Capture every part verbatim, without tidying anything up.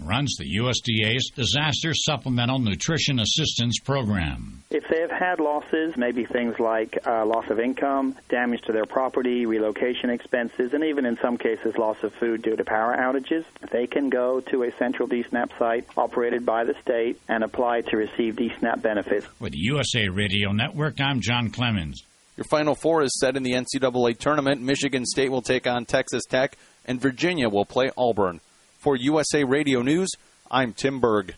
and runs the U S D A's Disaster Supplemental Nutrition Assistance Program. If they have had losses, maybe things like uh, loss of income, damage to their property, relocation expenses, and even in some cases loss of food due to power outages, they can go to a central D SNAP site operated by the state and apply to receive D SNAP benefits. With the U S A Radio Network, I'm John Clemens. Your Final Four is set in the N C double A tournament. Michigan State will take on Texas Tech, and Virginia will play Auburn. For U S A Radio News, I'm Tim Berg.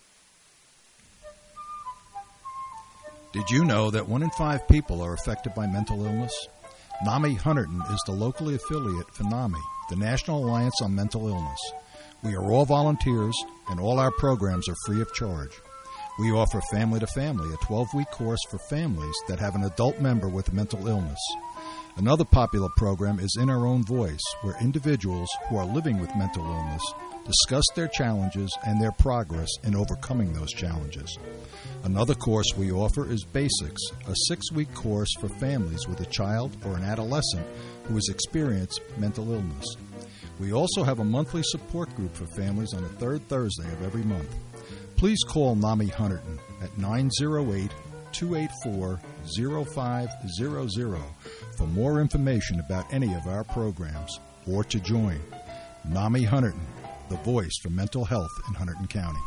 Did you know that one in five people are affected by mental illness? NAMI Hunterdon is the locally affiliate for NAMI, the National Alliance on Mental Illness. We are all volunteers, and all our programs are free of charge. We offer Family to Family, a twelve-week course for families that have an adult member with a mental illness. Another popular program is In Our Own Voice, where individuals who are living with mental illness discuss their challenges and their progress in overcoming those challenges. Another course we offer is Basics, a six-week course for families with a child or an adolescent who has experienced mental illness. We also have a monthly support group for families on the third Thursday of every month. Please call NAMI Hunterdon at nine oh eight, two eight four, oh five hundred for more information about any of our programs or to join. NAMI Hunterdon, the voice for mental health in Hunterdon County.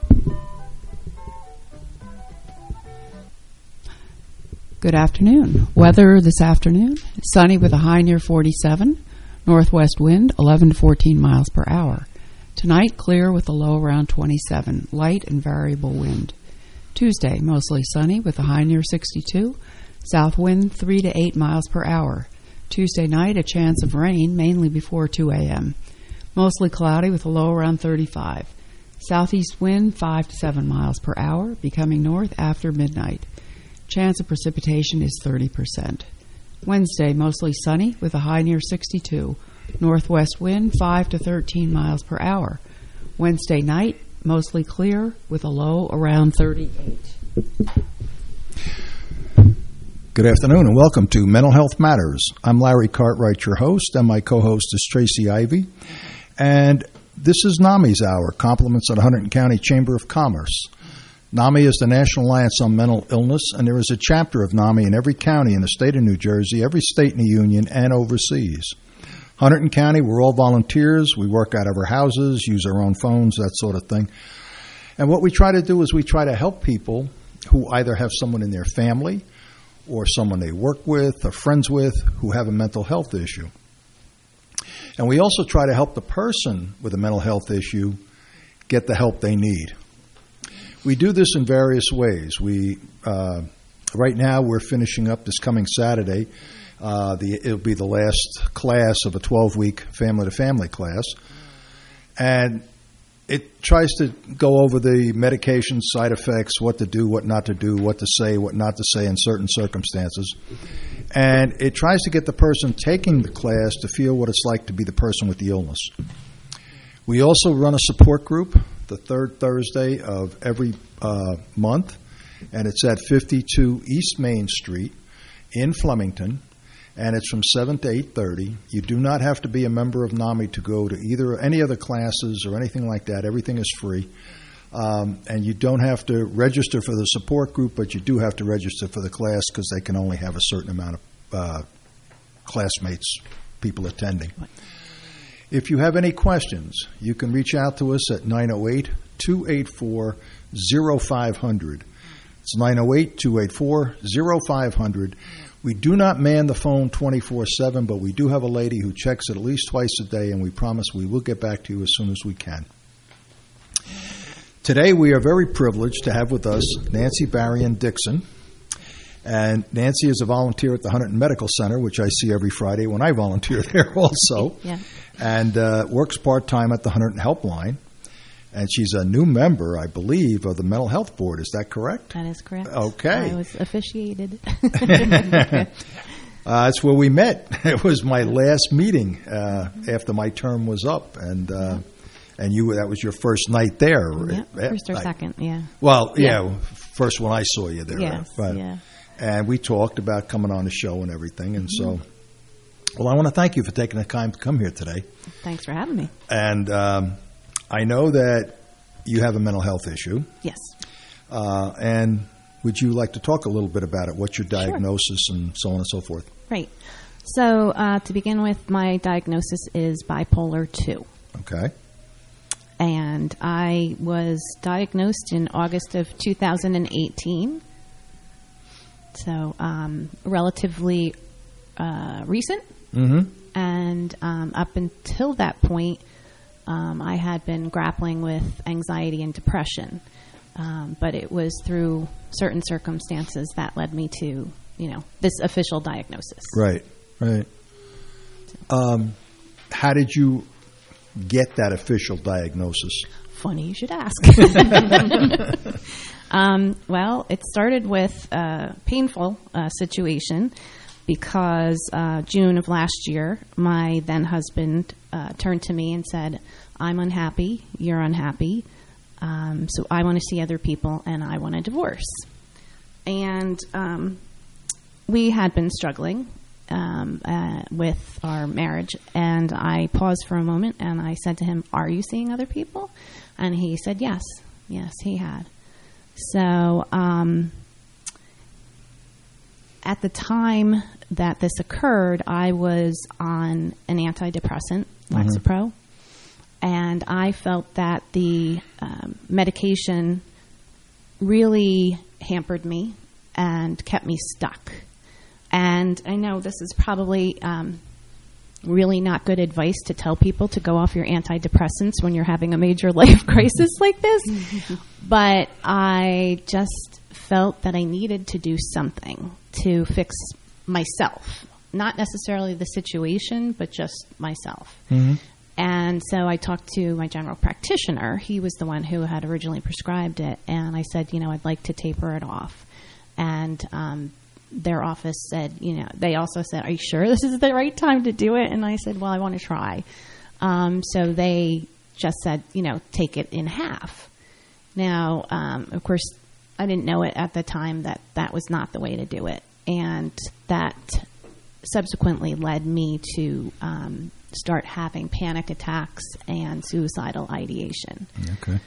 Good afternoon. Weather this afternoon, sunny with a high near forty-seven, northwest wind eleven to fourteen miles per hour. Tonight, clear with a low around twenty-seven, light and variable wind. Tuesday, mostly sunny with a high near sixty-two, south wind three to eight miles per hour. Tuesday night, a chance of rain, mainly before two a.m. Mostly cloudy with a low around thirty-five. Southeast wind five to seven miles per hour, becoming north after midnight. Chance of precipitation is thirty percent. Wednesday, mostly sunny with a high near sixty-two. Northwest wind five to thirteen miles per hour. Wednesday night, mostly clear with a low around thirty-eight. Good afternoon and welcome to Mental Health Matters. I'm Larry Cartwright, your host, and my co-host is Tracy Ivy. And this is NAMI's Hour, compliments of the Hunterdon County Chamber of Commerce. NAMI is the National Alliance on Mental Illness, and there is a chapter of NAMI in every county in the state of New Jersey, every state in the Union, and overseas. Hunterdon County, we're all volunteers. We work out of our houses, use our own phones, that sort of thing. And what we try to do is we try to help people who either have someone in their family or someone they work with or friends with who have a mental health issue. And we also try to help the person with a mental health issue get the help they need. We do this in various ways. We uh, right now we're finishing up this coming Saturday. Uh, the, it'll be the last class of a twelve-week family-to-family class. And it tries to go over the medication side effects, what to do, what not to do, what to say, what not to say in certain circumstances. And it tries to get the person taking the class to feel what it's like to be the person with the illness. We also run a support group the third Thursday of every uh, month, and it's at fifty-two East Main Street in Flemington. And it's from seven to eight thirty. You do not have to be a member of NAMI to go to either any other classes or anything like that. Everything is free. Um, and you don't have to register for the support group, but you do have to register for the class because they can only have a certain amount of uh, classmates, people attending. If you have any questions, you can reach out to us at nine oh eight, two eight four, oh five hundred. It's nine oh eight, two eight four, oh five hundred. We do not man the phone twenty-four seven, but we do have a lady who checks it at least twice a day, and we promise we will get back to you as soon as we can. Today we are very privileged to have with us Nancy Barrion Dixon. And Nancy is a volunteer at the Hunterdon Medical Center, which I see every Friday when I volunteer there also, yeah. and uh, works part-time at the Hunterdon Helpline. And she's a new member, I believe, of the Mental Health Board. Is that correct? That is correct. Okay. I was officiated. uh, that's where we met. It was my last meeting uh, after my term was up, and uh, and you that was your first night there. Yeah, first or I, second, yeah. Well, yeah. yeah, first when I saw you there. Yes, right? yeah. And we talked about coming on the show and everything, and mm-hmm. so, well, I want to thank you for taking the time to come here today. Thanks for having me. And um, I know that you have a mental health issue. Yes. Uh, and would you like to talk a little bit about it? What's your diagnosis sure. and so on and so forth? Right. So uh, to begin with, my diagnosis is bipolar two. Okay. And I was diagnosed in August of two thousand eighteen. So um, relatively uh, recent. Mm-hmm. And um, up until that point, um, I had been grappling with anxiety and depression. Um, but it was through certain circumstances that led me to, you know, this official diagnosis. Right, right. Um, how did you get that official diagnosis? Funny you should ask. um, well, it started with a painful uh, situation because uh, June of last year, my then husband uh, turned to me and said, "I'm unhappy, you're unhappy. Um, so I want to see other people, and I want a divorce." And um, we had been struggling um, uh, with our marriage, and I paused for a moment, and I said to him, "Are you seeing other people?" And he said, "Yes, yes, he had." So um, at the time that this occurred, I was on an antidepressant, Lexapro. Mm-hmm. And I felt that the um, medication really hampered me and kept me stuck. And I know this is probably um, really not good advice to tell people to go off your antidepressants when you're having a major life crisis like this. But I just felt that I needed to do something to fix myself. Not necessarily the situation, but just myself. Mm-hmm. And so I talked to my general practitioner. He was the one who had originally prescribed it. And I said, you know, I'd like to taper it off. And um, their office said, you know, they also said, "Are you sure this is the right time to do it?" And I said, "Well, I want to try." Um, so they just said, you know, take it in half. Now, um, of course, I didn't know it at the time that that was not the way to do it. And that subsequently led me to um, start having panic attacks and suicidal ideation. Okay.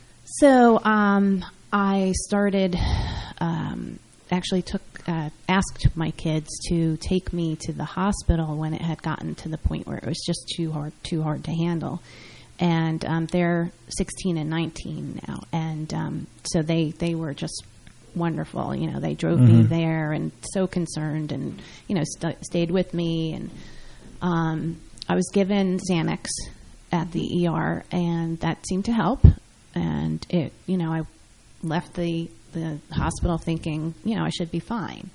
So um, I started, um, actually took, uh, asked my kids to take me to the hospital when it had gotten to the point where it was just too hard, too hard to handle. And um, they're sixteen and nineteen now, and um, so they, they were just wonderful. You know, they drove mm-hmm. me there and so concerned, and you know, st- stayed with me. And um, I was given Xanax at the E R, and that seemed to help. And it, you know, I left the the hospital thinking, you know, I should be fine.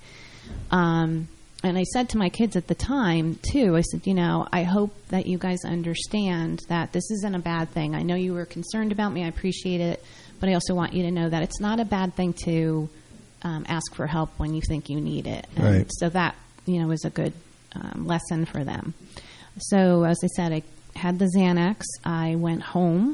Um, and I said to my kids at the time too, I said, you know, I hope that you guys understand that this isn't a bad thing. I know you were concerned about me. I appreciate it. But I also want you to know that it's not a bad thing to um, ask for help when you think you need it. And right. so that, you know, was a good um, lesson for them. So as I said, I had the Xanax. I went home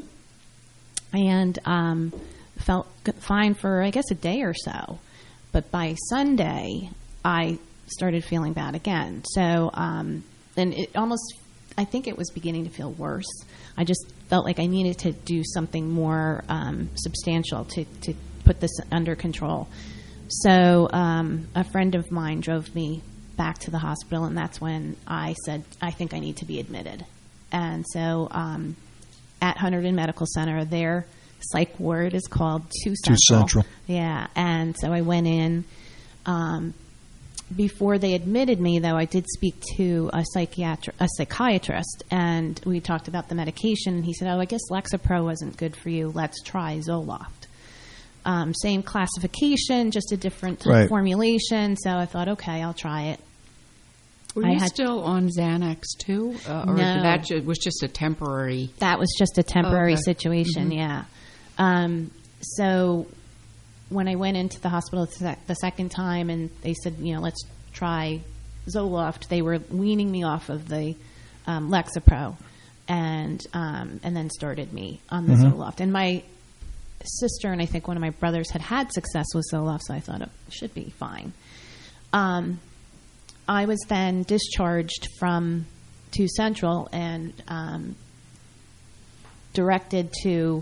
and um, felt fine for, I guess, a day or so. But by Sunday, I started feeling bad again. So, um, and it almost, I think it was beginning to feel worse. I just felt like I needed to do something more um, substantial to, to put this under control. So um, a friend of mine drove me back to the hospital, and that's when I said, I think I need to be admitted. And so um, at Hunterdon Medical Center, their psych ward is called Two Central. Two Central. Yeah, and so I went in. Um, Before they admitted me, though, I did speak to a psychiatri- a psychiatrist, and we talked about the medication. And he said, "Oh, I guess Lexapro wasn't good for you. Let's try Zoloft." Um, same classification, just a different right. formulation. So I thought, okay, I'll try it. Were I you had, still on Xanax too, uh, or no, that ju- was just a temporary? That was just a temporary okay. situation. Mm-hmm. Yeah. Um, so. When I went into the hospital the second time and they said, you know, let's try Zoloft, they were weaning me off of the um, Lexapro and um, and then started me on the mm-hmm. Zoloft. And my sister and I think one of my brothers had had success with Zoloft, so I thought it should be fine. Um, I was then discharged from Two Central and um, directed to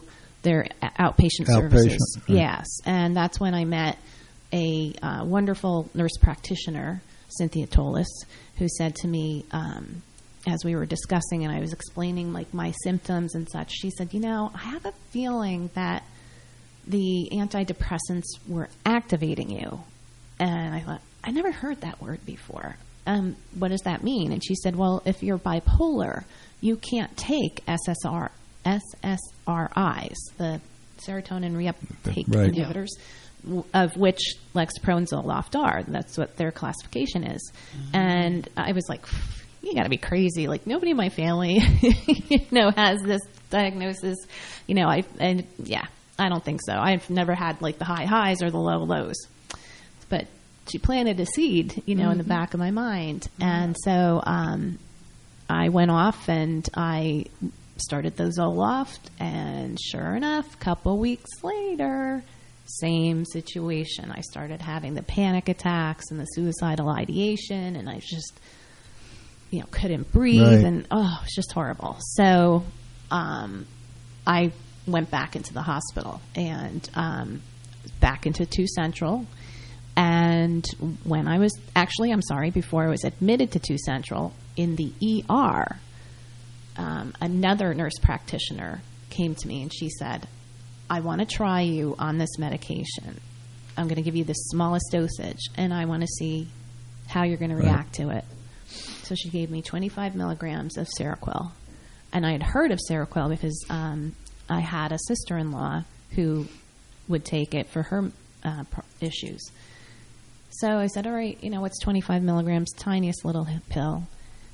their outpatient, Outpatient, services. right. Yes, and that's when I met a uh, wonderful nurse practitioner, Cynthia Tolis, who said to me, um, as we were discussing and I was explaining like my symptoms and such, she said, you know, I have a feeling that the antidepressants were activating you. And I thought, I never heard that word before. Um, what does that mean? And she said, well, if you're bipolar, you can't take S S R, S S R Is, the serotonin reuptake Right. inhibitors, w- of which Lexapro and Zoloft are. That's what their classification is. Mm-hmm. And I was like, you got to be crazy. Like, nobody in my family, you know, has this diagnosis. You know, I, and yeah, I don't think so. I've never had like the high highs or the low lows. But she planted a seed, you know, mm-hmm. in the back of my mind. Mm-hmm. And so um, I went off and I started the Zoloft. And sure enough, a couple weeks later, same situation. I started having the panic attacks and the suicidal ideation. And I just, you know, couldn't breathe. Right. And, oh, it was just horrible. So um, I went back into the hospital and um, back into two Central. And when I was actually, I'm sorry, before I was admitted to two Central in the E R, um, another nurse practitioner came to me and she said, I want to try you on this medication. I'm going to give you the smallest dosage and I want to see how you're going to react right. to it. So she gave me twenty-five milligrams of Seroquel. And I had heard of Seroquel because um, I had a sister-in-law who would take it for her uh, issues. So I said, all right, you know, what's twenty-five milligrams, tiniest little pill.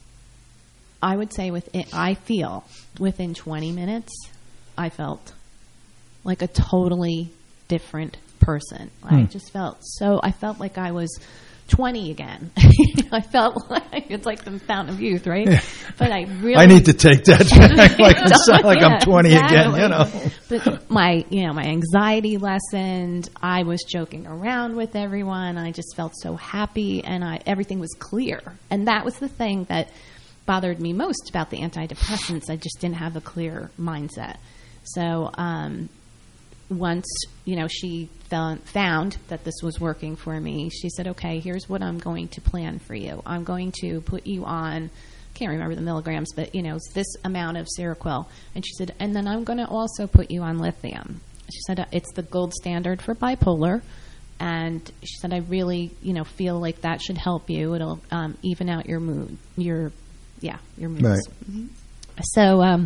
I would say within, I feel within twenty minutes, I felt like a totally different person. Hmm. I just felt so, I felt like I was twenty again. I felt like it's like the fountain of youth, right? Yeah. But I really, I need to take that back. Like, I like yeah, I'm twenty exactly. again, you know. But my, you know, my anxiety lessened. I was joking around with everyone. I just felt so happy, and I everything was clear. And that was the thing that bothered me most about the antidepressants. I just didn't have a clear mindset. So um, once, you know, she found, found that this was working for me, she said, okay, here's what I'm going to plan for you. I'm going to put you on, can't remember the milligrams, but, you know, it's this amount of Seroquel. And she said, and then I'm going to also put you on lithium. She said, it's the gold standard for bipolar. And she said, I really, you know, feel like that should help you. It'll um, even out your mood, your, yeah, your moods. Right. Mm-hmm. So um,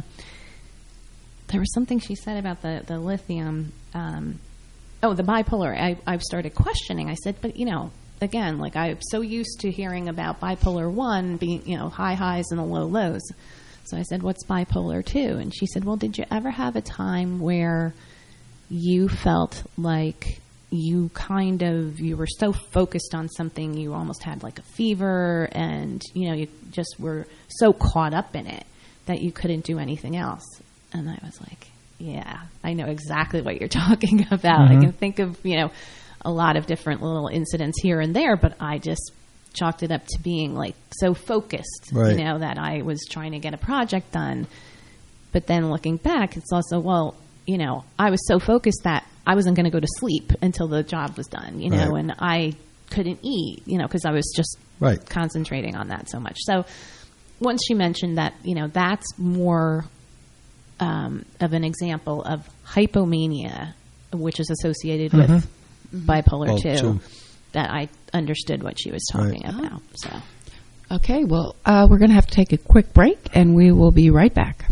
there was something she said about the, the lithium. Um, oh, the bipolar. I, I've started questioning. I said, but, you know, again, like I'm so used to hearing about bipolar one being, you know, high highs and the low lows. So I said, what's bipolar two? And she said, well, did you ever have a time where you felt like you kind of, you were so focused on something, you almost had like a fever and, you know, you just were so caught up in it that you couldn't do anything else? And I was like, yeah, I know exactly what you're talking about. Mm-hmm. I can think of, you know, a lot of different little incidents here and there, but I just chalked it up to being like so focused, right. you know, that I was trying to get a project done. But then looking back, it's also, well, you know, I was so focused that I wasn't going to go to sleep until the job was done, you know, right. and I couldn't eat, you know, because I was just right. concentrating on that so much. So once she mentioned that, you know, that's more um, of an example of hypomania, which is associated mm-hmm. with bipolar oh, two, two, that I understood what she was talking right. about. So, okay, well, uh, we're going to have to take a quick break, and we will be right back.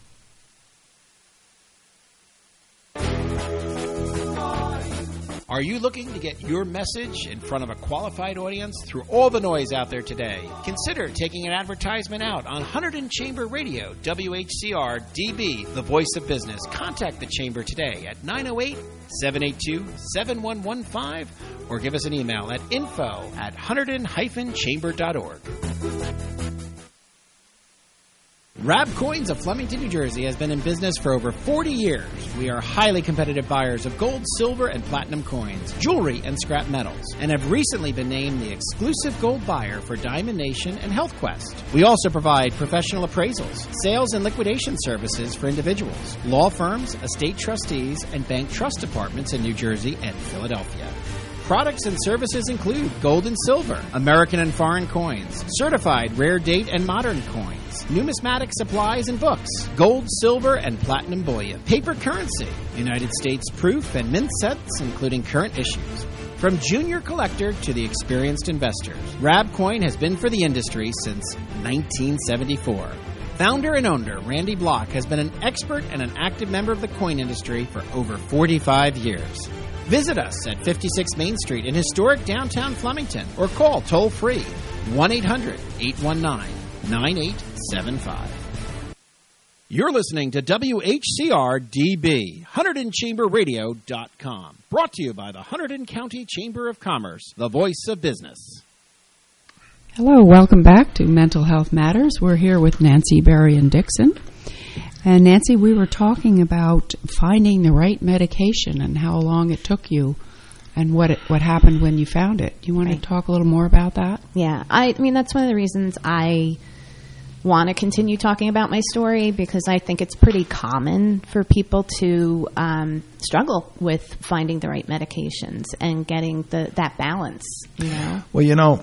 Are you looking to get your message in front of a qualified audience through all the noise out there today? Consider taking an advertisement out on Hunterdon Chamber Radio, W H C R D B, the voice of business. Contact the Chamber today at nine oh eight, seven eight two, seven one one five or give us an email at info at hunterdon dash chamber dot org. Rab Coins of Flemington, New Jersey has been in business for over forty years. We are highly competitive buyers of gold, silver, and platinum coins, jewelry, and scrap metals, and have recently been named the exclusive gold buyer for Diamond Nation and Health Quest. We also provide professional appraisals, sales and liquidation services for individuals, law firms, estate trustees, and bank trust departments in New Jersey and Philadelphia. Products and services include gold and silver, American and foreign coins, certified rare date and modern coins, numismatic supplies and books, gold, silver, and platinum bullion, paper currency, United States proof and mint sets, including current issues. From junior collector to the experienced investors, Rab Coin has been for the industry since nineteen seventy-four. Founder and owner Randy Block has been an expert and an active member of the coin industry for over forty-five years. Visit us at fifty-six Main Street in historic downtown Flemington or call toll-free one eight hundred eight one nine nine eight seven five. You're listening to W H C R D B, Hunterdon Chamber Radio dot com. Brought to you by the Hunterdon County Chamber of Commerce, the voice of business. Hello, welcome back to Mental Health Matters. We're here with Nancy Berrien Dixon. And Nancy, we were talking about finding the right medication and how long it took you and what it, what happened when you found it. Do you want right. to talk a little more about that? Yeah, I, I mean, that's one of the reasons I want to continue talking about my story, because I think it's pretty common for people to um, struggle with finding the right medications and getting the that balance, you know? Well, you know,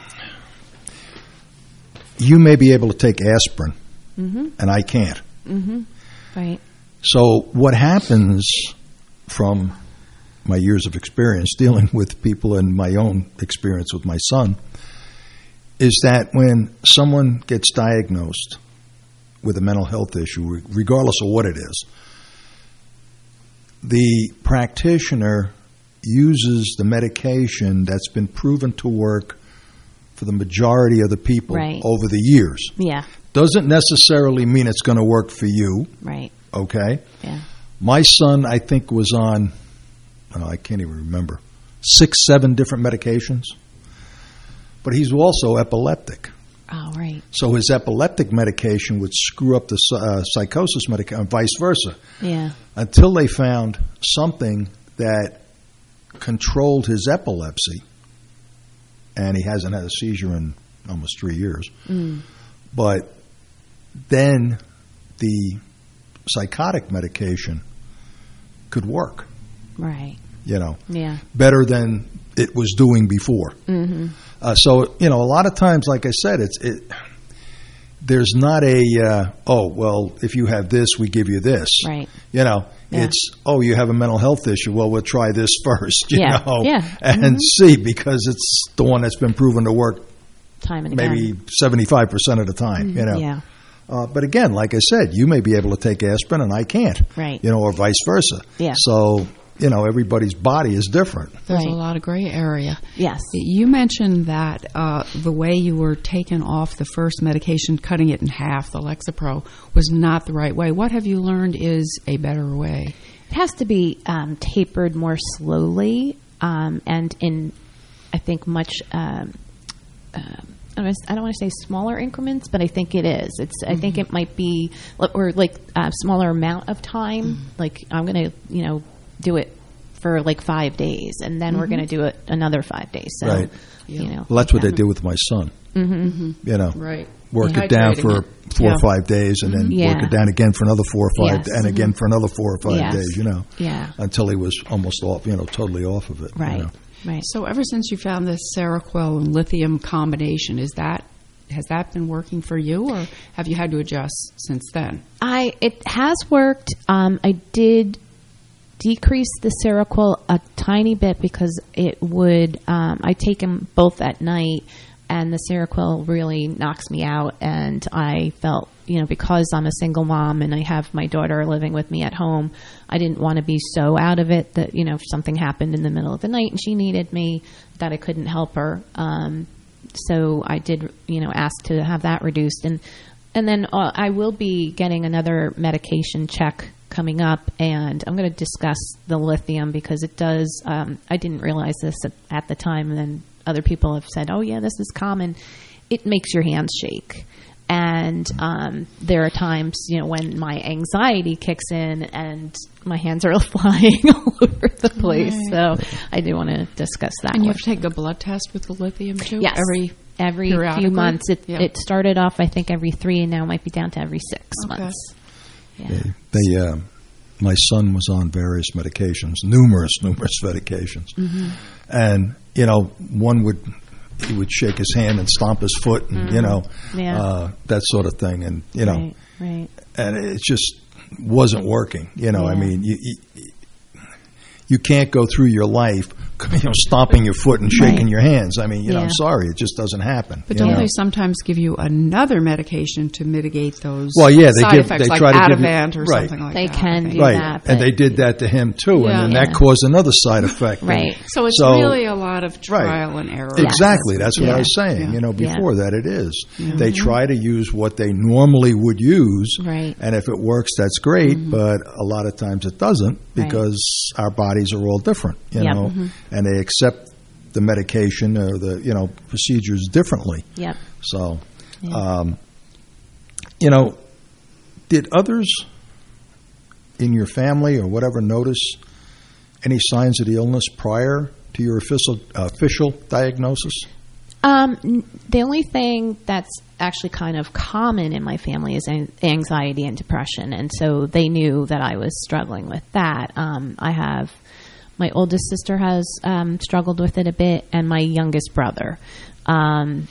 you may be able to take aspirin, mm-hmm. and I can't. Mm-hmm. Right. So what happens from my years of experience dealing with people and my own experience with my son is that when someone gets diagnosed with a mental health issue, regardless of what it is, the practitioner uses the medication that's been proven to work for the majority of the people right. over the years. Yeah. Doesn't necessarily mean it's going to work for you. Right. Okay? Yeah. My son, I think, was on, oh, I can't even remember, six, seven different medications. But he's also epileptic. Oh, right. So his epileptic medication would screw up the uh, psychosis medication, and vice versa. Yeah. Until they found something that controlled his epilepsy, and he hasn't had a seizure in almost three years. Mm. But then the psychotic medication could work. Right. You know. Yeah. Better than it was doing before. Mm-hmm. Uh, so, you know, a lot of times, like I said, it's it. There's not a, uh, oh, well, if you have this, we give you this. Right. You know, yeah. It's, oh, you have a mental health issue. Well, we'll try this first, you yeah. know, yeah. and mm-hmm. see, because it's the one that's been proven to work time and maybe again. seventy-five percent of the time, mm-hmm. you know. Yeah. Uh, but again, like I said, you may be able to take aspirin and I can't. Right. You know, or vice versa. Yeah. So, you know, everybody's body is different. There's right. a lot of gray area. Yes. You mentioned that uh, the way you were taken off the first medication, cutting it in half, the Lexapro, was not the right way. What have you learned is a better way? It has to be um, tapered more slowly um, and in, I think, much... Um, uh, I don't want to say smaller increments, but I think it is. It's. Mm-hmm. I think it might be, or like a smaller amount of time. Mm-hmm. Like I'm going to, you know, do it for like five days, and then mm-hmm. we're going to do it another five days. So, right. you yeah. know, well, that's what um, they did with my son. Mm-hmm. You know, right. work it down for it. four yeah. or five days, and then yeah. work it down again for another four or five, yes. and again mm-hmm. for another four or five yes. days. You know, yeah, until he was almost off. You know, totally off of it. Right. You know? Right. So ever since you found this Seroquel and lithium combination, is that has that been working for you, or have you had to adjust since then? I it has worked. Um, I did decrease the Seroquel a tiny bit because it would. Um, I take them both at night, and the Seroquel really knocks me out. And I felt, you know, because I'm a single mom and I have my daughter living with me at home, I didn't want to be so out of it that, you know, if something happened in the middle of the night and she needed me, that I couldn't help her. Um, so I did, you know, ask to have that reduced. And and then uh, I will be getting another medication check coming up, and I'm going to discuss the lithium because it does, um, I didn't realize this at, at the time, and then other people have said, oh, yeah, this is common. It makes your hands shake. And um, there are times, you know, when my anxiety kicks in and my hands are flying all over the place. Right. So I do want to discuss that. And you with- have to take a blood test with the lithium too? Yes. Every every few periodically? months. It, Yeah. it started off, I think, every three, and now it might be down to every six Okay. months. Yeah. They, they uh, my son was on various medications, numerous, numerous medications, Mm-hmm. and you know, one would he would shake his hand and stomp his foot, and you know, Yeah. uh, that sort of thing, and you know, Right, right. and it just wasn't working. You know, I Yeah. mean, you, you you can't go through your life, you know, stomping your foot and shaking Right. your hands. I mean, you know, Yeah. I'm sorry, it just doesn't happen. But you don't know? they sometimes give you another medication to mitigate those Well, yeah, they side give- effects, they like try to give you- Ativan or right. something like They that? I can think. do Right, that, and but- they did that to him too, Yeah. and then Yeah. that caused another side effect. And Right. So it's So- really a lot of trial and error. Exactly. That's what Yeah. I was saying. Yeah. You know, Yeah. before that, it is. They try to use what they normally would use, Right. and if it works, that's great. But a lot of times it doesn't because our bodies are all different. You Yep. know, and they accept the medication or the you know procedures differently. Yep. So, Yeah. um, you know, did others in your family or whatever notice any signs of the illness prior to your official official diagnosis? Um, n- the only thing that's actually kind of common in my family is an- anxiety and depression, and so they knew that I was struggling with that. Um, I have my oldest sister has um, struggled with it a bit, and my youngest brother. Um,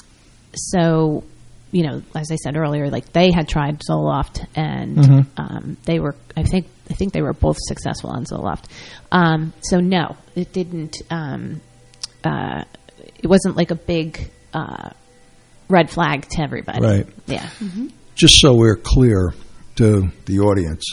so, you know, as I said earlier, like they had tried Zoloft, and um, they were, I think, I think they were both successful on Zoloft. Um, so no, it didn't. Um, uh, it wasn't like a big uh, red flag to everybody. Right. Yeah. Just so we're clear to the audience,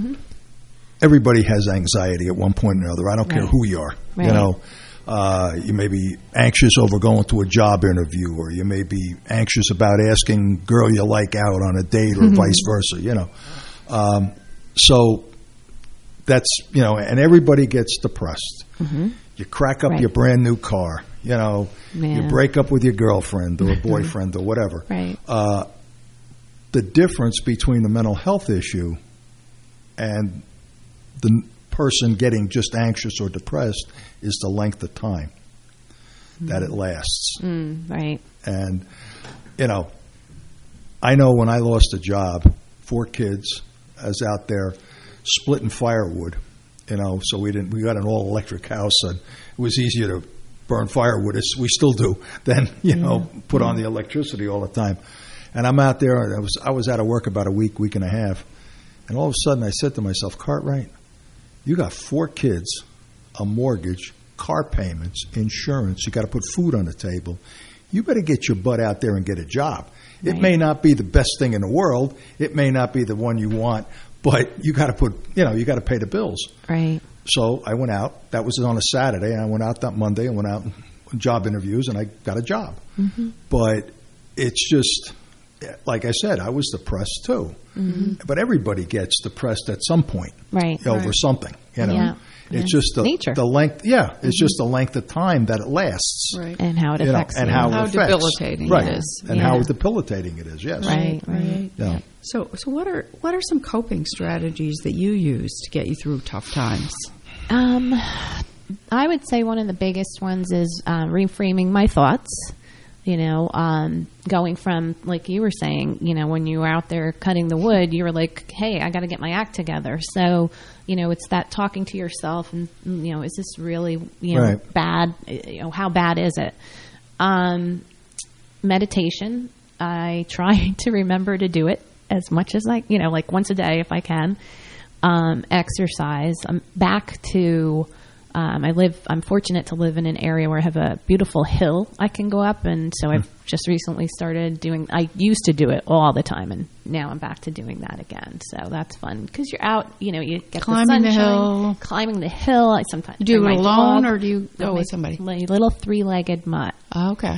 everybody has anxiety at one point or another. I don't care Right. who you are. You Right. know, uh, you may be anxious over going to a job interview, or you may be anxious about asking girl you like out on a date, or vice versa. You know, um, so that's you know, and everybody gets depressed. You crack up Right. your brand new car. You know, you Yeah. break up with your girlfriend or boyfriend or whatever. Right. Uh, the difference between the mental health issue and the n- person getting just anxious or depressed is the length of time that it lasts. Mm, right. And, you know, I know when I lost a job, four kids, I was out there splitting firewood, you know, so we didn't, we got an all electric house, and it was easier to burn firewood, as we still do, than, you know, put on the electricity all the time. And I'm out there, and I was, I was out of work about a week, week and a half, and all of a sudden I said to myself, Cartwright, you got four kids, a mortgage, car payments, insurance, you got to put food on the table. You better get your butt out there and get a job. It Right. may not be the best thing in the world. It may not be the one you want, but you got to put, you know, you got to pay the bills. Right. So I went out. That was on a Saturday. I went out that Monday and went out on job interviews, and I got a job. Mm-hmm. But it's just, like I said, I was depressed too. Mm-hmm. But everybody gets depressed at some point Right. over Right. something. You know, Yeah. it's Yeah. just the, Nature. the length. Yeah, it's just the length of time that it lasts. Right. And how it You know, affects and you. how, How it affects. debilitating it right. is. and Yeah. how debilitating it is. Yes, Right. Right. Yeah. So, so what are what are some coping strategies that you use to get you through tough times? Um, I would say one of the biggest ones is uh, reframing my thoughts. You know, um, going from, like you were saying, you know, when you were out there cutting the wood, you were like, hey, I got to get my act together. So, you know, it's that talking to yourself and, you know, is this really, you know, Right. bad? You know, how bad is it? Um, meditation. I try to remember to do it as much as I, you know, like once a day if I can. Um, exercise. I'm back to, um, I live, I'm fortunate to live in an area where I have a beautiful hill I can go up. And so I've just recently started doing, I used to do it all the time, and now I'm back to doing that again. So that's fun because you're out, you know, you get Climbing the the sunshine, hill. climbing the hill. I sometimes You do bring it my alone, dog, or do you go my- with somebody? My little three-legged mutt. Oh, okay.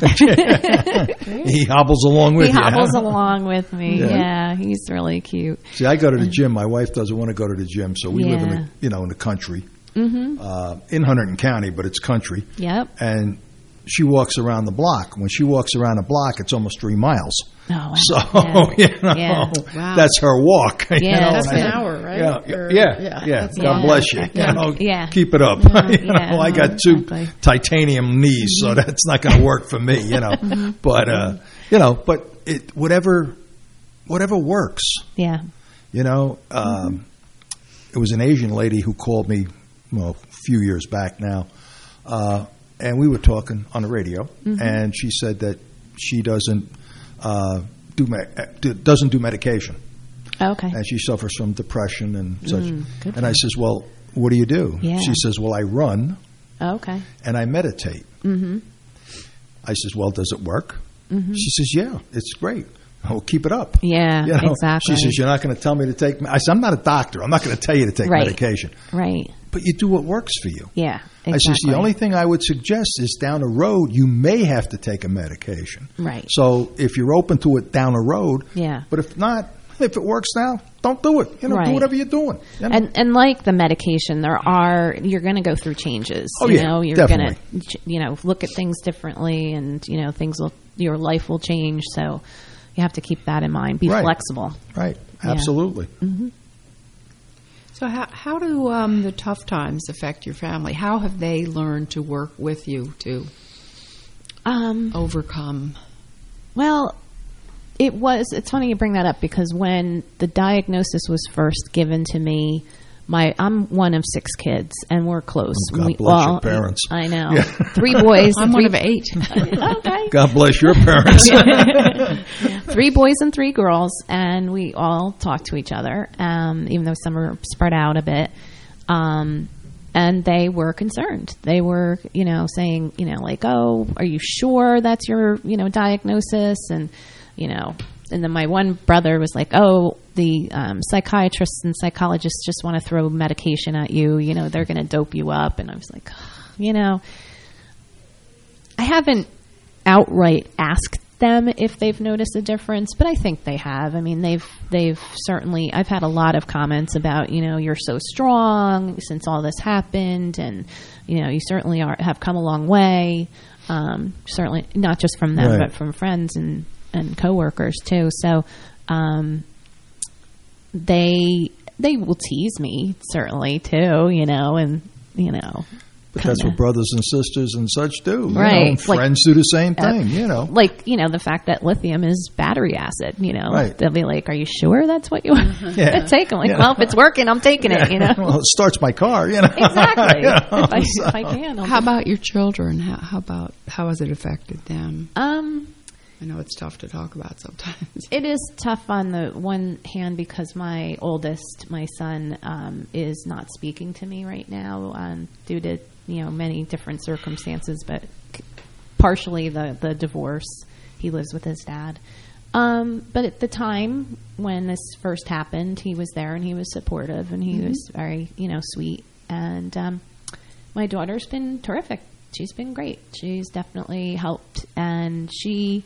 He hobbles along with He you. hobbles huh? along with me. Yeah. Yeah. He's really cute. See, I go to the gym. My wife doesn't want to go to the gym, so we live in Yeah. the you know in the country, mm-hmm. uh, in Hunterdon County, but it's country. Yep. And she walks around the block. When she walks around the block, it's almost three miles. wow. So, Yeah. you know, Yeah. Wow. that's her walk. you Yeah, know, That's and an I- hour, right? Yeah, Or- yeah, yeah. yeah. That's God yeah. bless you. Yeah. You know, Yeah. keep it up. Yeah, you know, yeah, I got two exactly. titanium knees, so that's not going to work for me. You know, but uh, you know, but it whatever, whatever works. Yeah. You know, um, it was an Asian lady who called me, well, a few years back now, uh, and we were talking on the radio, and she said that she doesn't uh, do me- uh, doesn't do medication, Okay. and she suffers from depression and such. Mm, good and I says, "Well, what do you do?" Yeah. She says, "Well, I run Okay. and I meditate." Mm-hmm. I says, "Well, does it work?" She says, "Yeah, it's great. Oh, keep it up." Yeah, You know? exactly. She says, "You're not going to tell me to take." I said, "I'm not a doctor. I'm not going to tell you to take Right. medication." Right. But you do what works for you. Yeah. Exactly. I says, the only thing I would suggest is down the road, you may have to take a medication. Right. So if you're open to it down the road, Yeah. but if not, if it works now, don't do it. You know, Right. do whatever you're doing. You know? And and like the medication, there are you're going to go through changes. Oh, you yeah, know, you're definitely. going to you know look at things differently, and you know things will your life will change. So you have to keep that in mind. Be Right. flexible. Right. Yeah. Absolutely. So how how do um, the tough times affect your family? How have they learned to work with you to Um, overcome? Well, it was. It's funny you bring that up because when the diagnosis was first given to me, my I'm one of six kids, and we're close. Oh, God We- bless your well, parents. I know. Yeah. Three boys. I'm and one three, of eight. Okay. God bless your parents. Three boys and three girls, and we all talk to each other, um, even though some are spread out a bit. Um, and they were concerned. They were, you know, saying, you know, like, "Oh, are you sure that's your, you know, diagnosis?" And, you know, and then my one brother was like, "Oh, the um, psychiatrists and psychologists just want to throw medication at you. You know, they're going to dope you up." And I was like, you know, I haven't outright asked them if they've noticed a difference, but I think they have. I mean, they've they've certainly. I've had a lot of comments about, you know, you're so strong since all this happened, and you know, you certainly are have come a long way. Um, certainly not just from them, Right. but from friends and and coworkers too. So um, they they will tease me certainly too, you know, and you know. But that's kinda- what brothers and sisters and such do. you Right. know, and Like- friends do the same Uh, thing, you know. Like, you know, the fact that lithium is battery acid, you know. Right. They'll be like, "Are you sure that's what you want Yeah. to take?" I'm like, Yeah. "Well, if it's working, I'm taking it," you know. Well, it starts my car, you know. Exactly. You know, if, I, so- if I can. I'll How do- about your children? How, how about how has it affected them? Um, I know it's tough to talk about sometimes. it is tough on the one hand because my oldest, my son, um, is not speaking to me right now um, due to, you know, many different circumstances, but c- partially the, the divorce. He lives with his dad. Um, but at the time when this first happened, he was there and he was supportive and he was very, you know, sweet. And um, my daughter's been terrific. She's been great. She's definitely helped. And she,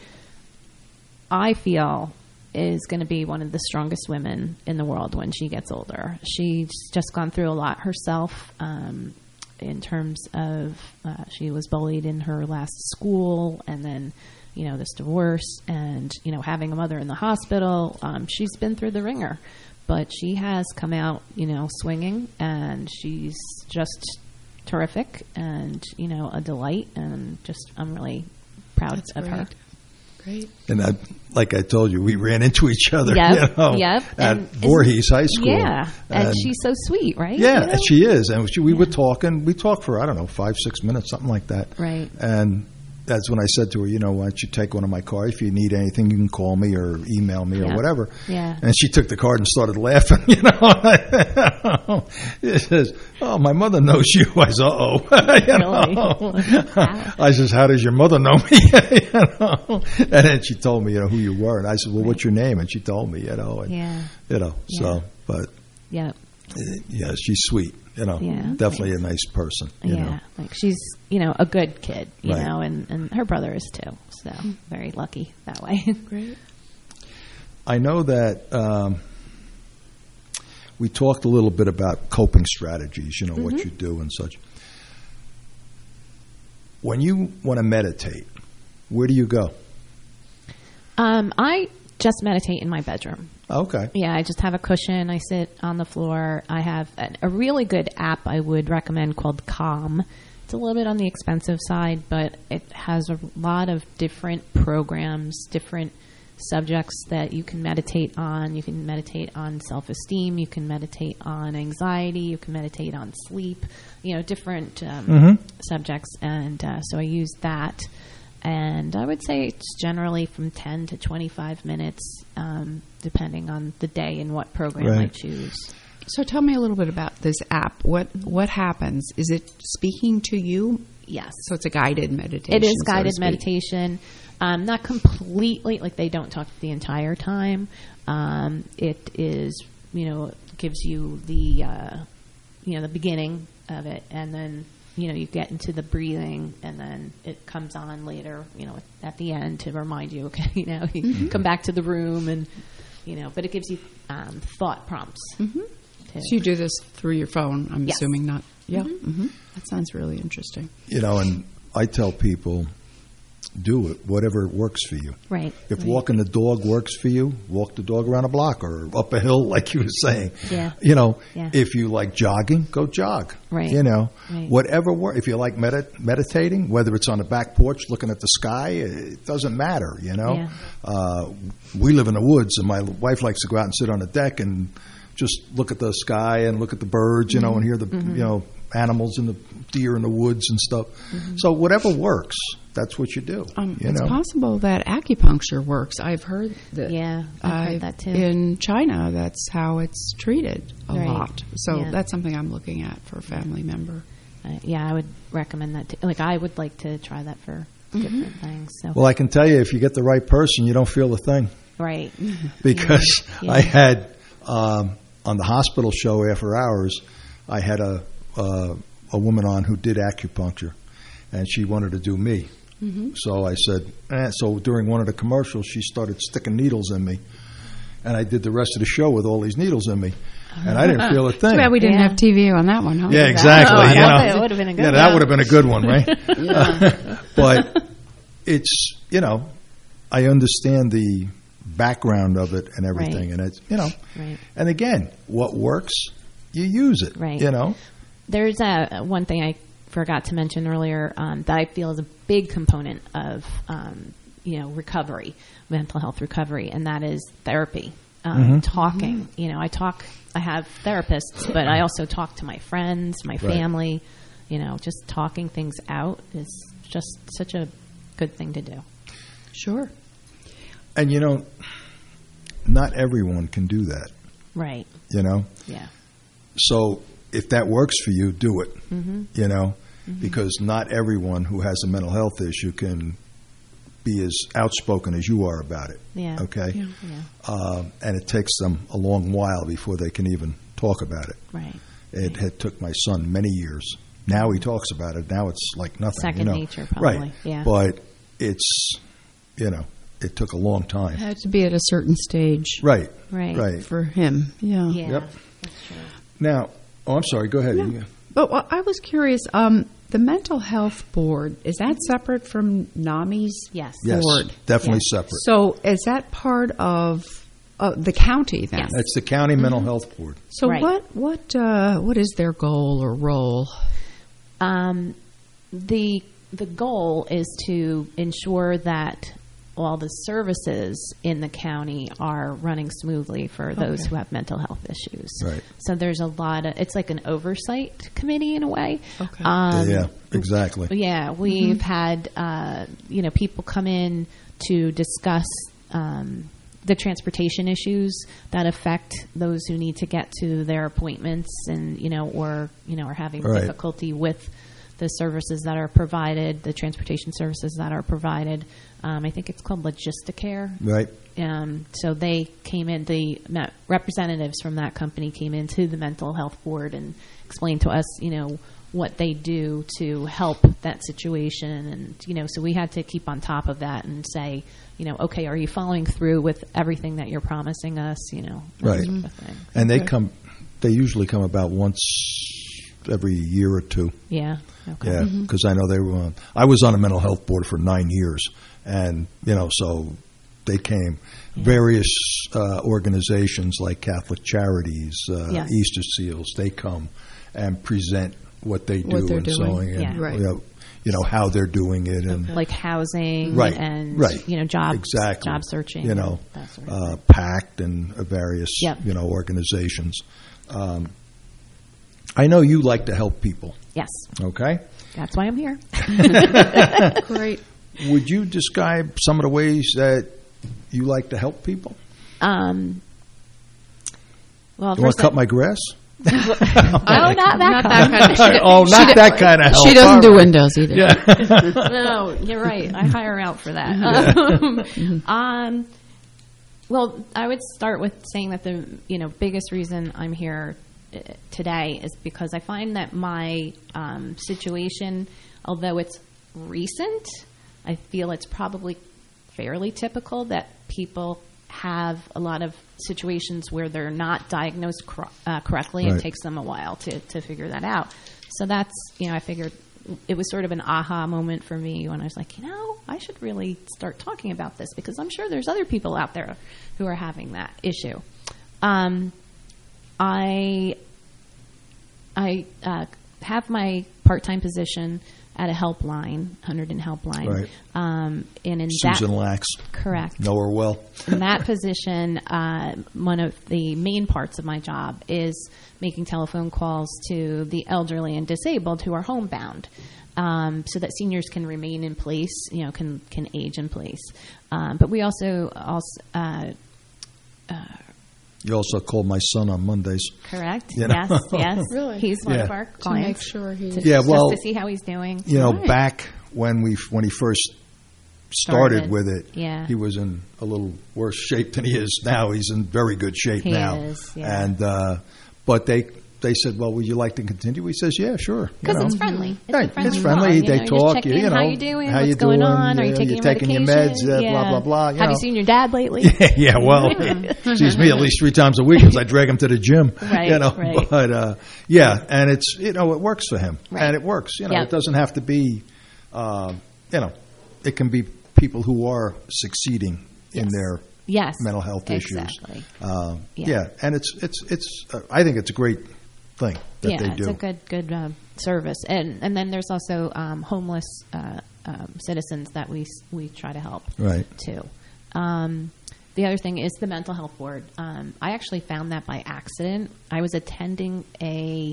I feel, is going to be one of the strongest women in the world when she gets older. She's just gone through a lot herself. Um, in terms of uh, she was bullied in her last school, and then, you know, this divorce, and, you know, having a mother in the hospital. Um, she's been through the ringer, but she has come out, you know, swinging, and she's just terrific and, you know, a delight, and just I'm really proud That's of great. her. Great. And I, like I told you, we ran into each other, Yep, you know, yep. at And Voorhees High School. Yeah, and, she's so sweet, right? yeah, You know? she is. And she, we were talking. We talked for, I don't know, five, six minutes, something like that. Right. And that's when I said to her, you know, why don't you take one of my cards? If you need anything, you can call me or email me or Yeah. whatever. Yeah. And she took the card and started laughing, you know. She says, "Oh, my mother knows you." I said, "Uh-oh." You know? I says, "How does your mother know me?" You know? And then she told me, you know, who you were. And I said, "Well, what's your name?" And she told me, you know. And, Yeah. You know, so, but, Yeah. uh, yeah, she's sweet, you know. Yeah. Definitely a nice person, you yeah, know. like she's, you know, a good kid, you Right. know, and, and her brother is too. So very lucky that way. Great. I know that um, we talked a little bit about coping strategies, you know, what you do and such. When you want to meditate, where do you go? Um, I just meditate in my bedroom. Okay. Yeah, I just have a cushion. I sit on the floor. I have a, a really good app I would recommend called Calm. It's a little bit on the expensive side, but it has a lot of different programs, different subjects that you can meditate on. You can meditate on self-esteem. You can meditate on anxiety. You can meditate on sleep. You know, different um, Mm-hmm. subjects. And uh, so I use that. And I would say it's generally from ten to twenty-five minutes, um, depending on the day and what program I Right. choose. So tell me a little bit about this app. What what happens? Is it speaking to you? Yes. So it's a guided meditation. It is so to guided speak. meditation. Um, not completely, like they don't talk the entire time. Um, it is, you know, gives you the, uh, you know, the beginning of it, and then, you know, you get into the breathing, and then it comes on later, you know, at the end to remind you, okay, you know, you Mm-hmm. come back to the room, and, you know, but it gives you um, thought prompts. Mm-hmm. too. So you do this through your phone, I'm Yes. assuming, not? Yeah. Mhm. Mm-hmm. That sounds really interesting. You know, and I tell people, do it, whatever works for you. Right. If right. walking the dog works for you, walk the dog around a block or up a hill, like you were saying. Yeah. You know, Yeah. if you like jogging, go jog. Right. You know, Right. whatever works. If you like medit- meditating, whether it's on the back porch looking at the sky, it doesn't matter. You know, Yeah. uh, we live in the woods, and my wife likes to go out and sit on the deck and just look at the sky and look at the birds. You know, and hear the you know animals and the deer in the woods and stuff. So whatever works, that's what you do. Um, you it's know? possible that acupuncture works. I've heard that. Yeah, I've heard I've- that too. In China, that's how it's treated a Right. lot. So Yeah. that's something I'm looking at for a family member. Uh, yeah, I would recommend that too. Like, I would like to try that for different things. So, Well, I can tell you, if you get the right person, you don't feel a thing. right. Because Yeah. I had um, on the hospital show After Hours, I had a uh, a woman on who did acupuncture, and she wanted to do me. Mm-hmm. So I said, eh. So during one of the commercials, she started sticking needles in me, and I did the rest of the show with all these needles in me, and I didn't feel a thing. Too bad we didn't Yeah. have T V on that one, huh? Yeah, exactly. Oh, I you love know. it. It would have been a good Yeah, one. that would have been a good one, right? Yeah. But it's, you know, I understand the background of it and everything, Right. and it's, you know, Right. and again, what works, you use it, Right. you know. There's a one thing I forgot to mention earlier um, that I feel is a big component of um, you know recovery, mental health recovery, and that is therapy. Um, Mm-hmm. Talking, you know, I talk. I have therapists, but I also talk to my friends, my Right. family. You know, just talking things out is just such a good thing to do. Sure. And, you know, not everyone can do that, Right. you know. Yeah. So if that works for you, do it, Mm-hmm. you know, because not everyone who has a mental health issue can be as outspoken as you are about it. Yeah. Okay? Yeah. Yeah. Uh, and it takes them a long while before they can even talk about it. Right. It had took my son many years. Now he talks about it. Now it's like nothing. Second you know? nature, probably. Right. Yeah. But it's, you know, it took a long It time. had to be at a certain stage Right. Right. Right. for him. Yeah. Yeah. Yep. That's true. Now, oh, I'm sorry. Go ahead. You- But well, I was curious. Um, the mental health board, is that separate from NAMI's Yes. Yes, board? definitely Yes. separate. So is that part of uh, the county then? Yes. That's the county mental health board. So Right. what what uh, what is their goal or role? Um, the the goal is to ensure that all the services in the county are running smoothly for those Okay. who have mental health issues. Right. So there's a lot of it's like an oversight committee in a way. Okay. Um, yeah, exactly. Yeah, we've had uh, you know people come in to discuss um, the transportation issues that affect those who need to get to their appointments, and you know, or you know, are having Right. difficulty with the services that are provided, the transportation services that are provided. Um, I think it's called Logisticare. Right. Um, so they came in, the me- representatives from that company came into the mental health board and explained to us, you know, what they do to help that situation. And, you know, so we had to keep on top of that and say, you know, okay, are you following through with everything that you're promising us, you know, that Right. sort of thing. And they Okay. come, they usually come about once every year or two. Yeah. Okay. Yeah, because I know they were. On, I was on a mental health board for nine years, and you know, so they came. Yeah. Various uh, organizations like Catholic Charities, uh, yes. Easter Seals, they come and present what they do what and doing. so on. Yeah. And, right. you know, you know how they're doing it, and like housing, right, and right. you know, job exactly. job searching, you know, that sort of uh, PACT and various yep. you know organizations. Um, I know you like to help people. Yes. Okay. That's why I'm here. Great. Would you describe some of the ways that you like to help people? Um. Well, you want to cut I, my grass? oh, not that, not kind. that kind of. She, oh, not she that kind of help. She doesn't do windows either. Yeah. No, you're right. I hire out for that. Um, um, well, I would start with saying that the you know biggest reason I'm here uh, today is because I find that my um, situation, although it's recent, I feel it's probably fairly typical that people have a lot of situations where they're not diagnosed cor- uh, correctly. Right. It takes them a while to, to figure that out. So that's, you know, I figured it was sort of an aha moment for me when I was like, you know, I should really start talking about this because I'm sure there's other people out there who are having that issue. Um, I I uh, have my part-time position at a helpline, one hundred helpline. Right. Um, and in Susan that, Lax. correct. Know her well. In that position, uh, one of the main parts of my job is making telephone calls to the elderly and disabled who are homebound, um, so that seniors can remain in place, you know, can can age in place. Um, but we also also. Uh, uh, You also call my son on Mondays. Correct. You know? Yes, yes. Really? He's one Yeah. of our To make clients. sure he. To- Yeah, well, just to see how he's doing. You know, Right. back when we when he first started, Started. with it, Yeah. he was in a little worse shape than he is now. He's in very good shape He now. is, yeah. And uh, but they they said, well, would you like to continue? He says, yeah, sure. You Because know. it's friendly. It's Right, a friendly it's friendly. call, you They know, you just talk. check You, in, you know, how you doing? how What's you going doing? on? Are you Yeah, taking you're your taking your medication? meds? Uh, Yeah. Blah blah blah. You Have know. you seen your dad lately? Yeah, yeah, well, sees me at least three times a week because I drag him to the gym. Right, you know, right. but uh, yeah, and it's you know it works for him, Right. and it works. You know, Yep. it doesn't have to be, uh, you know, it can be people who are succeeding in Yes. their Yes. mental health Exactly. issues. Uh, Yeah. yeah. and it's it's it's. Uh, I think it's a great thing that yeah, they it's do. a good good uh, service, and and then there's also um, homeless uh, um, citizens that we we try to help Right. too. Um, the other thing is the mental health board. Um, I actually found that by accident. I was attending a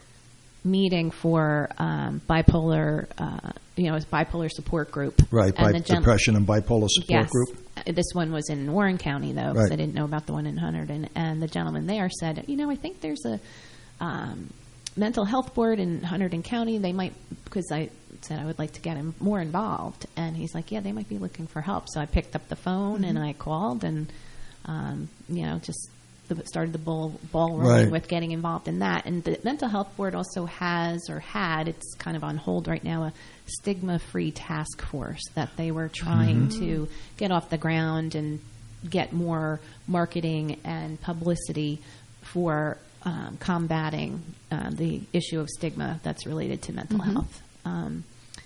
meeting for um, bipolar, uh, you know, it's bipolar support group. Right, And by the gen- depression and bipolar support yes. group. Uh, This one was in Warren County, though, because Right. I didn't know about the one in Hunterdon. And, and the gentleman there said, you know, I think there's a um, mental health board in Hunterdon County. They might, because I said I would like to get him more involved. And he's like, yeah, they might be looking for help. So I picked up the phone and I called and, um, you know, just the, started the ball, ball rolling Right. with getting involved in that. And the mental health board also has or had, it's kind of on hold right now, a stigma-free task force that they were trying Mm-hmm. to get off the ground and get more marketing and publicity for um, combating uh, the issue of stigma that's related to mental Mm-hmm. health. Um,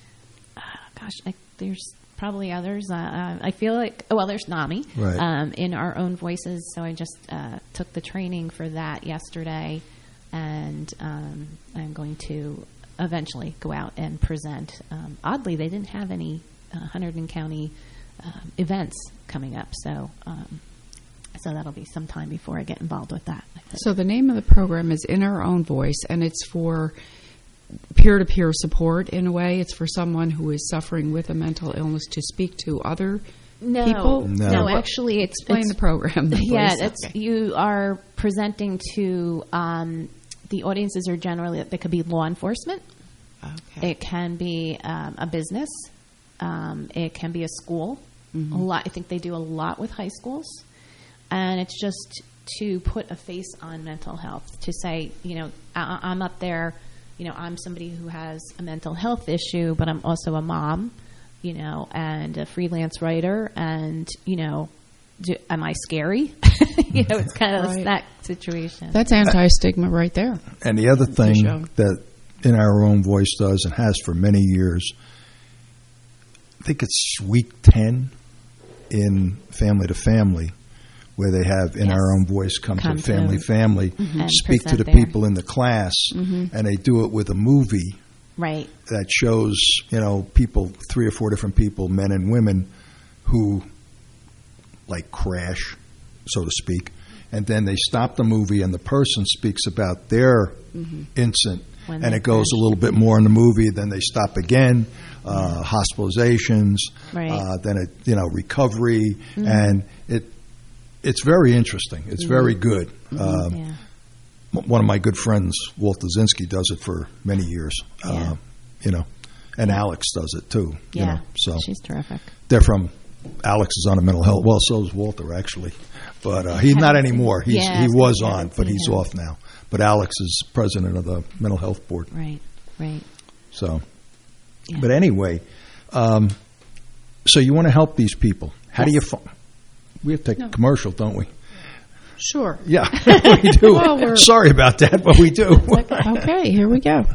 uh, gosh, I, there's probably others. Uh, uh, I feel like, oh, well, there's NAMI Right. um, in Our Own Voices. So I just uh, took the training for that yesterday, and um, I'm going to eventually go out and present. Um, oddly, they didn't have any uh, Hunterdon County um, events coming up, so um, so that'll be some time before I get involved with that. I think. So the name of the program is In Our Own Voice, and it's for peer-to-peer support in a way. It's for someone who is suffering with a mental illness to speak to other no, people. No. no, actually, it's Explain it's, the program. Then, Yeah, please. it's, you are presenting to um, the audiences are generally, they could be law enforcement. Okay. It can be um, a business. Um, it can be a school. Mm-hmm. A lot. I think they do a lot with high schools, and it's just to put a face on mental health. To say, you know, I, I'm up there. You know, I'm somebody who has a mental health issue, but I'm also a mom. You know, and a freelance writer, and you know, do, am I scary? You know, it's kind of Right. that situation. That's anti-stigma right there. And the other thing show. that In Our Own Voice does and has for many years, I think it's week ten in Family to Family, where they have In Yes. Our Own Voice come, Come to Family to- Family, Mm-hmm. And speak to present the there. people in the class, Mm-hmm. and they do it with a movie Right. that shows, you know, people, three or four different people, men and women, who like crash, so to speak, and then they stop the movie and the person speaks about their Mm-hmm. incident, When and they it goes crash. a little bit more in the movie, then they stop again, uh, hospitalizations, Right. uh, then it, you know, recovery, Mm-hmm. and it it's very interesting. It's very good. Um, Yeah. One of my good friends, Walt Dzinski, does it for many years. Yeah. Uh, you know, and Alex does it too. You Yeah. know, so She's terrific. they're from. Alex is on a mental health. Well, so is Walter actually, but uh, he's not anymore. He's Yeah, he so was I on, haven't but seen he's him. off now. But Alex is president of the mental health board. Right. Right. So, Yeah. but anyway, um, so you want to help these people? How do you? Fu- we have to take a commercial, don't we? Sure. Yeah, we do. Well, we're- Sorry about that, but we do. Okay, here we go.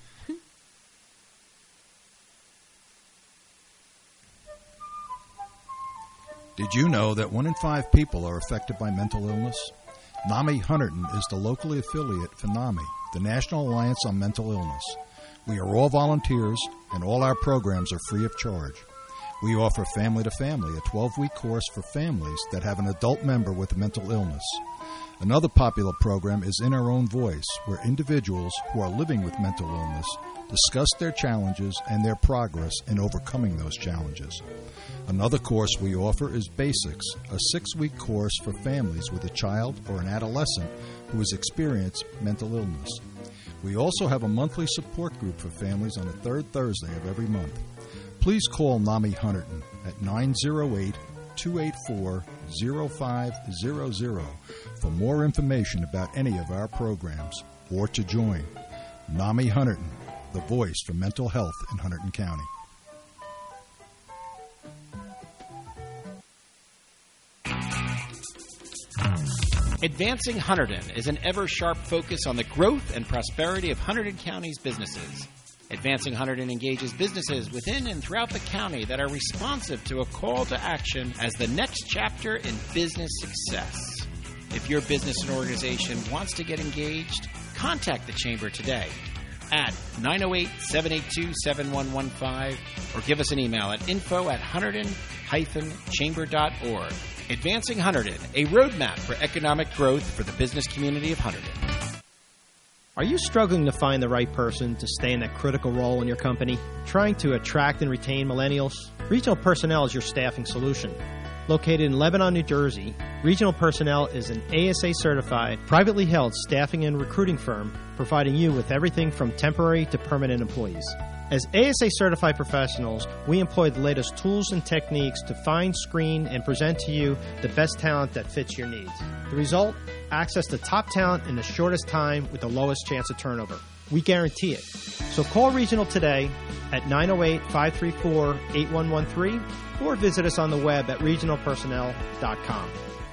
Did you know that one in five people are affected by mental illness? NAMI Hunterdon is the locally affiliate for NAMI, the National Alliance on Mental Illness. We are all volunteers, and all our programs are free of charge. We offer Family to Family, a twelve-week course for families that have an adult member with a mental illness. Another popular program is In Our Own Voice, where individuals who are living with mental illness discuss their challenges and their progress in overcoming those challenges. Another course we offer is Basics, a six-week course for families with a child or an adolescent who has experienced mental illness. We also have a monthly support group for families on the third Thursday of every month. Please call NAMI Hunterdon at nine oh eight, two eight four, oh five hundred for more information about any of our programs or to join. NAMI Hunterdon, the voice for mental health in Hunterdon County. Advancing Hunterdon is an ever-sharp focus on the growth and prosperity of Hunterdon County's businesses. Advancing Hunterdon engages businesses within and throughout the county that are responsive to a call to action as the next chapter in business success. If your business and organization wants to get engaged, contact the Chamber today at nine oh eight, seven eight two, seven one one five or give us an email at info at hunterdon dash chamber dot org. Advancing Hunterdon, a roadmap for economic growth for the business community of Hunterdon. Are you struggling to find the right person to stay in that critical role in your company? Trying to attract and retain millennials? Regional Personnel is your staffing solution. Located in Lebanon, New Jersey, Regional Personnel is an A S A-certified, privately held staffing and recruiting firm providing you with everything from temporary to permanent employees. As A S A-certified professionals, we employ the latest tools and techniques to find, screen, and present to you the best talent that fits your needs. The result? Access to top talent in the shortest time with the lowest chance of turnover. We guarantee it. So call Regional today at nine oh eight, five three four, eight one one three or visit us on the web at regional personnel dot com.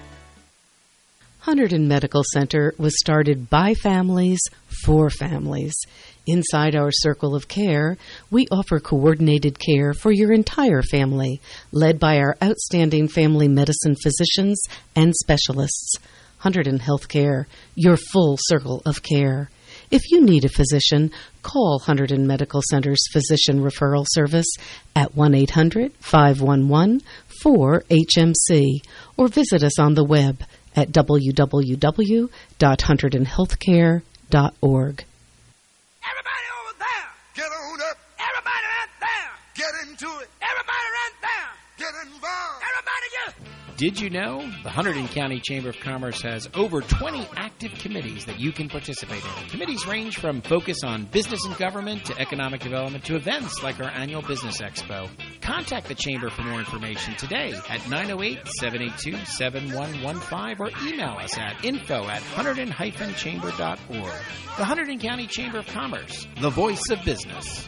Hunterdon Medical Center was started by families for families. Inside our circle of care, we offer coordinated care for your entire family, led by our outstanding family medicine physicians and specialists. Hunterdon Healthcare, your full circle of care. If you need a physician, call Hunterdon Medical Center's Physician Referral Service at one eight hundred, five one one, four H M C or visit us on the web at w w w dot hunterdon healthcare dot org. Everybody over there, get on up. Everybody right there, get into it. Everybody right there, get involved. Everybody just... Did you know the Hunterdon County Chamber of Commerce has over twenty active committees that you can participate in? Committees range from focus on business and government to economic development to events like our annual Business Expo. Contact the Chamber for more information today at nine oh eight, seven eight two, seven one one five or email us at info at hunterdon dash chamber dot org. The Hunterdon County Chamber of Commerce, the voice of business.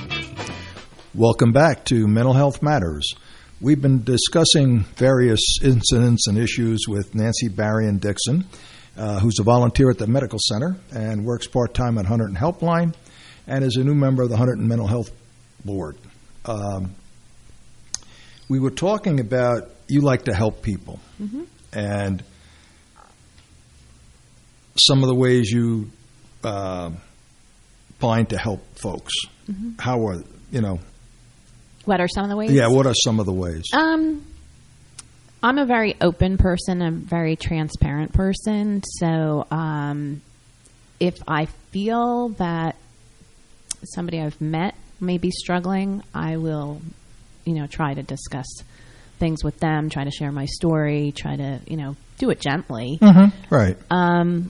Welcome back to Mental Health Matters. We've been discussing various incidents and issues with Nancy Barry Dixon, uh, who's a volunteer at the Medical Center and works part-time at Hunterdon Helpline and is a new member of the Hunterdon Mental Health Board. Um, we were talking about you like to help people. Mm-hmm. And some of the ways you uh, find to help folks, Mm-hmm. how are, you know, What are some of the ways? yeah, what are some of the ways? Um, I'm a very open person, a very transparent person. So um, if I feel that somebody I've met may be struggling, I will, you know, try to discuss things with them, try to share my story, try to, you know, do it gently. Mm-hmm. Right. Um,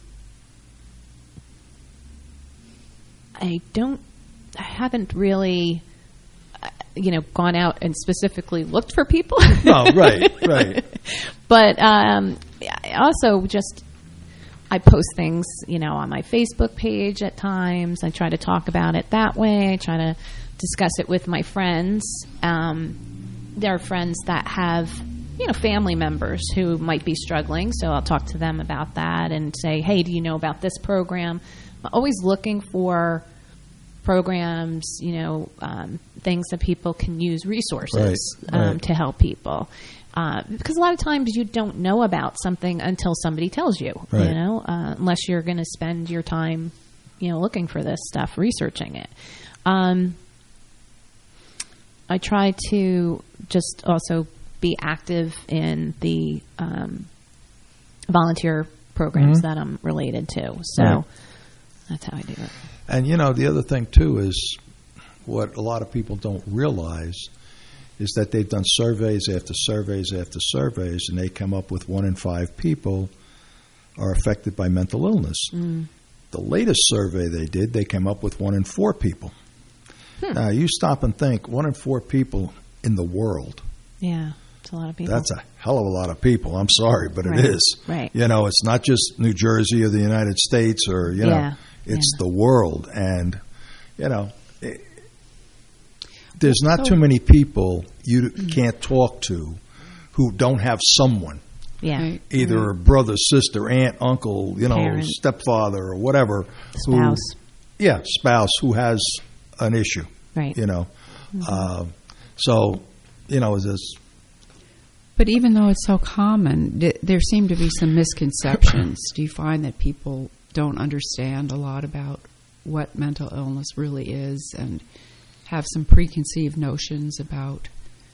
I don't, I haven't really, uh, you know, gone out and specifically looked for people. Oh, right, right. But um, I also just, I post things, you know, on my Facebook page at times. I try to talk about it that way. I try to discuss it with my friends. Um, there are friends that have, you know, family members who might be struggling, so I'll talk to them about that and say, hey, do you know about this program? I'm always looking for programs, you know, um, things that people can use, resources Right, um, right. to help people. Uh, because a lot of times you don't know about something until somebody tells you, Right. you know, uh, unless you're going to spend your time, you know, looking for this stuff, researching it. Um, I try to just also be active in the um, volunteer programs Mhm. that I'm related to. So Right. that's how I do it. And, you know, the other thing, too, is what a lot of people don't realize is that they've done surveys after surveys after surveys, and they come up with one in five people are affected by mental illness. Mm. The latest survey they did, they came up with one in four people. Hmm. Now, you stop and think, one in four people in the world, Yeah, it's a lot of people. that's a hell of a lot of people. I'm sorry, but Right, it is. right. You know, it's not just New Jersey or the United States or, you know, Yeah, it's yeah. the world. And, you know, it, there's not So- too many people you can't talk to who don't have someone, Yeah. Right. either a brother, sister, aunt, uncle, you know, Parent. stepfather or whatever. who- Spouse. yeah, spouse who has an issue, Right. you know. Uh, so, you know, there's But even though it's so common, th- there seem to be some misconceptions. Do you find that people don't understand a lot about what mental illness really is and have some preconceived notions about?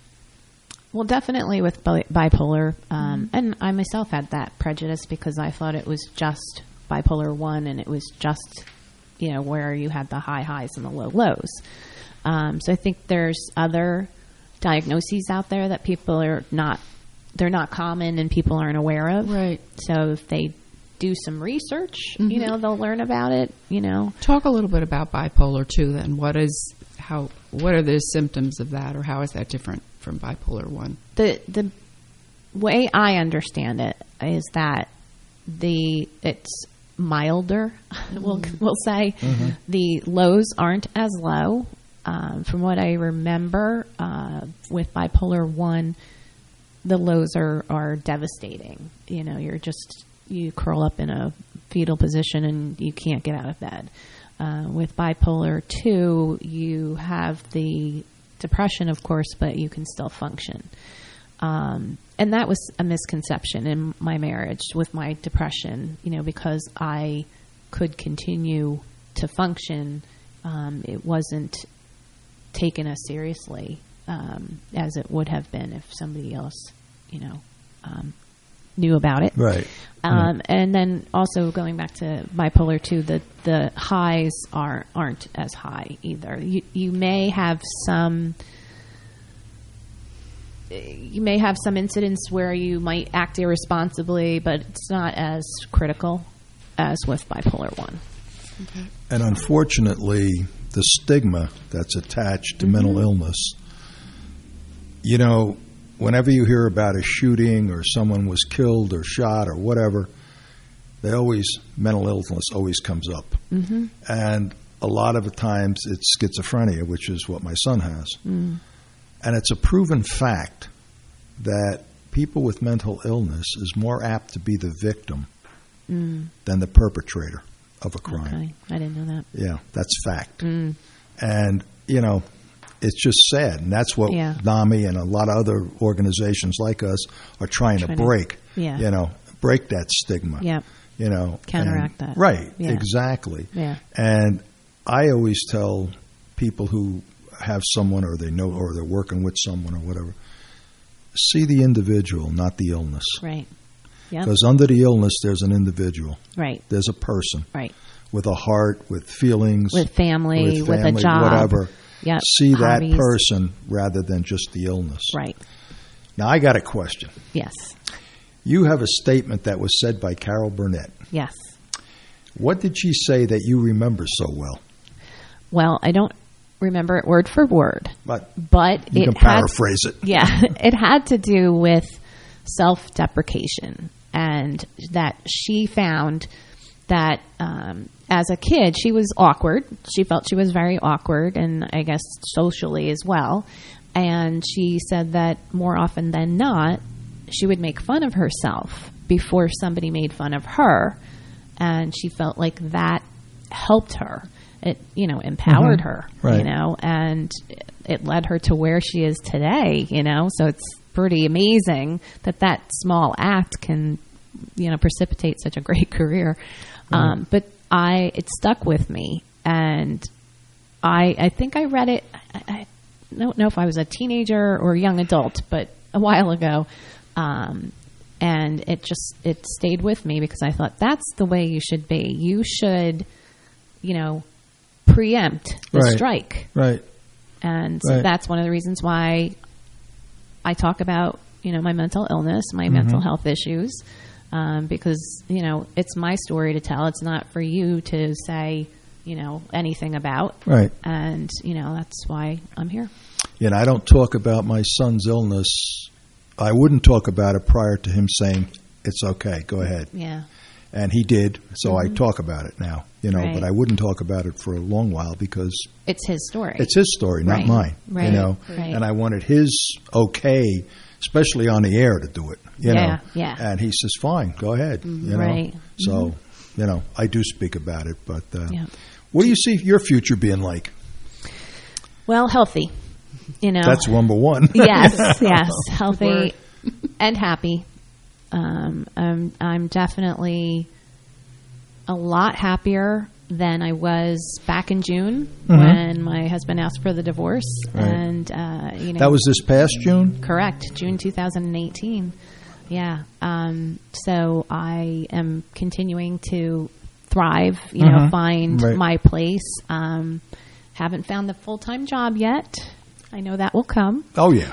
Well, definitely with bi- bipolar, um, and I myself had that prejudice because I thought it was just bipolar one, and it was just, you know, where you had the high highs and the low lows. Um, so I think there's other diagnoses out there that people are not, they're not common and people aren't aware of. Right. So if they do some research, you Mhm. know, they'll learn about it, you know. Talk a little bit about bipolar too. Then, what is how? What are the symptoms of that, or how is that different from bipolar one? the the way I understand it is that the it's milder. we'll we'll say the lows aren't as low. Um, from what I remember, uh, with bipolar one, the lows are are devastating. You know, you're just you curl up in a fetal position and you can't get out of bed. Uh, with bipolar two, you have the depression, of course, but you can still function. Um, and that was a misconception in my marriage with my depression, you know, because I could continue to function. Um, it wasn't taken as seriously um, as it would have been if somebody else, you know, um, knew about it. right. Um, and then also going back to bipolar two, the the highs are aren't as high either. You you may have some you may have some incidents where you might act irresponsibly, but it's not as critical as with bipolar one. And unfortunately, the stigma that's attached to mental illness, you know, whenever you hear about a shooting or someone was killed or shot or whatever, they always, mental illness always comes up. Mm-hmm. And a lot of the times it's schizophrenia, which is what my son has. Mm. And it's a proven fact that people with mental illness is more apt to be the victim Mm. than the perpetrator of a crime. Okay, I didn't know that. Yeah, that's fact. Mm. And, you know, it's just sad, and that's what Yeah. NAMI and a lot of other organizations like us are trying, Trying to to- break. yeah. You know, break that stigma. Yep. You know, Counteract and- that. Right. Yeah. Exactly. Yeah. And I always tell people who have someone, or they know, or they're working with someone, or whatever, see the individual, not the illness. Right. Yep. Because under the illness, there's an individual. Right. There's a person. Right. With a heart, with feelings, With family, with, with a family, job. whatever. Yep. See that Hobbies. person rather than just the illness. Right. Now, I got a question. Yes. You have a statement that was said by Carol Burnett. Yes. What did she say that you remember so well? Well, I don't remember it word for word, But but you it can had, paraphrase it. Yeah, it had to do with self-deprecation, and that she found that um, as a kid she was awkward. She felt she was very awkward, and I guess socially as well. And she said that more often than not, she would make fun of herself before somebody made fun of her, and she felt like that helped her. It, you know, empowered Mhm. her, Right. you know, and it led her to where she is today, you know. So it's pretty amazing that that small act can, you know, precipitate such a great career. Mhm. Um, but I, it stuck with me, and I, I think I read it. I, I don't know if I was a teenager or a young adult, but a while ago. Um, and it just, it stayed with me because I thought that's the way you should be. You should, you know, preempt the Right. strike. Right. And so Right. that's one of the reasons why I talk about, you know, my mental illness, my Mhm. mental health issues, um, because, you know, it's my story to tell. It's not for you to say, you know, anything about. Right. And, you know, that's why I'm here. You know, I don't talk about my son's illness. I wouldn't talk about it prior to him saying, it's okay, go ahead. Yeah. And he did, so Mhm. I talk about it now, you know, Right. but I wouldn't talk about it for a long while because It's his story. it's his story, not Right. mine, Right. you know. Right. And I wanted his okay, especially on the air, to do it, you Yeah, know. yeah. And he says, fine, go ahead, you know. Right. So, Mhm. you know, I do speak about it, but uh, Yeah. what do you see your future being like? Well, healthy, you know. That's number one. Yes, yes, healthy and happy. Um, I'm, I'm definitely a lot happier than I was back in June Mhm. when my husband asked for the divorce, Right. and uh, you know That was this past June? correct, June two thousand eighteen. Yeah. Um, so I am continuing to thrive. You know, Mhm. find Right. my place. Um, haven't found the full time job yet. I know that will come. Oh, yeah.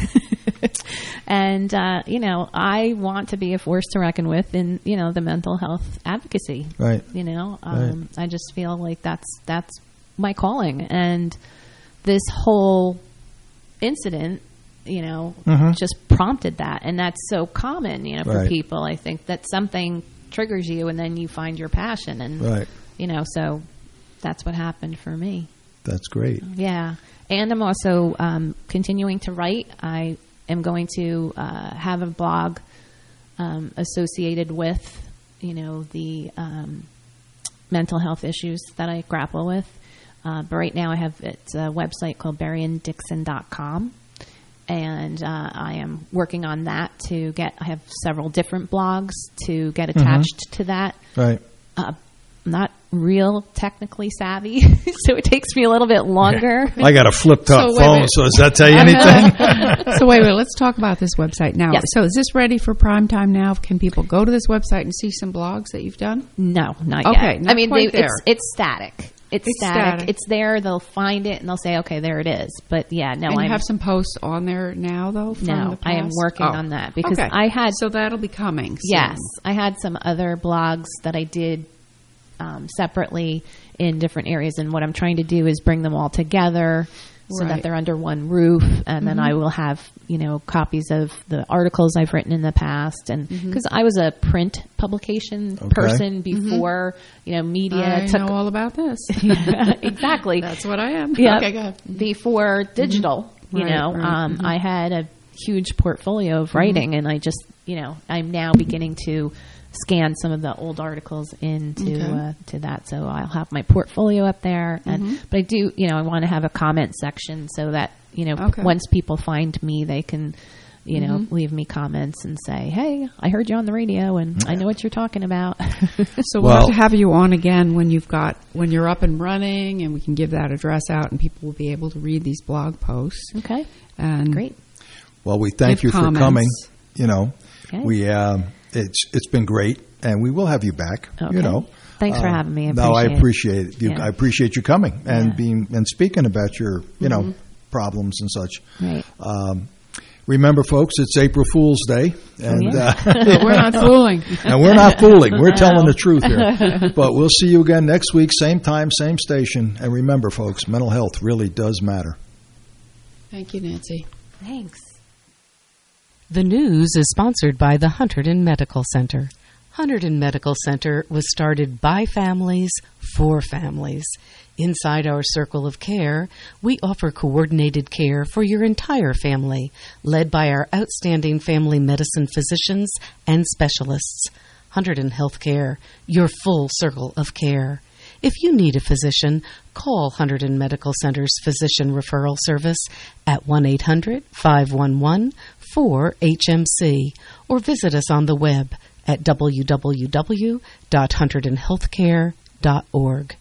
And, uh, you know, I want to be a force to reckon with in, you know, the mental health advocacy. Right. You know, um, I just feel like that's, that's my calling. And this whole incident, you know, Mhm. just prompted that. And that's so common, you know, for Right. people. I think that something triggers you and then you find your passion. And, Right. you know, so that's what happened for me. That's great. Yeah. And I'm also um, continuing to write. I am going to uh, have a blog um, associated with, you know, the um, mental health issues that I grapple with. Uh, but right now I have it's a website called Berrien Dixon dot com. And uh, I am working on that to get, I have several different blogs to get attached to that. Right. Uh, I'm not real technically savvy, so it takes me a little bit longer. I got a flip top So wait a phone, minute. so does that tell you anything? So wait a minute, let's talk about this website now. Yes. So is this ready for prime time now? Can people go to this website and see some blogs that you've done? No, not Okay, yet. not I mean, quite they, there. it's it's static. It's, It's static. static. It's there. They'll find it and they'll say, "Okay, there it is." But yeah, no, and you I'm have some posts on there now, though. From no. the I am past? working Oh. on that because Okay. I had so that'll be coming. soon. yes, I had some other blogs that I did um, separately in different areas, and what I'm trying to do is bring them all together so that Right. they're under one roof, and then Mhm. I will have, you know, copies of the articles I've written in the past, and because I was a print publication Okay. person before, you know, media I took know all about this. exactly. That's what I am. Yeah. Okay, go ahead. Before digital, you Right, know, right. um, Mhm. I had a huge portfolio of writing, and I just, you know, I'm now beginning to scan some of the old articles into Okay. uh, to that. So I'll have my portfolio up there, and Mhm. but I do, you know, I want to have a comment section so that you know Okay. once people find me, they can. You know, Mhm. leave me comments and say, "Hey, I heard you on the radio, and I know what you're talking about." So we'll have to have you on again when you've got when you're up and running, and we can give that address out, and people will be able to read these blog posts. Okay, and great. Well, we thank Give you for comments. coming. You know, Okay. we um, it's it's been great, and we will have you back. Okay. You know, Thanks for Uh, having me. I no, I appreciate it. appreciate it. You, Yeah. I appreciate you coming and Yeah. being and speaking about your you know Mhm. problems and such. Right. Um, remember, folks, it's April Fool's Day, and yeah. uh, We're not fooling. and we're not fooling. We're No. telling the truth here. But we'll see you again next week, same time, same station. And remember, folks, mental health really does matter. Thank you, Nancy. Thanks. The news is sponsored by the Hunterdon Medical Center. Hunterdon Medical Center was started by families for families. Inside our circle of care, we offer coordinated care for your entire family, led by our outstanding family medicine physicians and specialists. Hunterdon Healthcare, your full circle of care. If you need a physician, call Hunterdon Medical Center's Physician Referral Service at one eight hundred, five one one, four H M C or visit us on the web at w w w dot hunterdon healthcare dot org.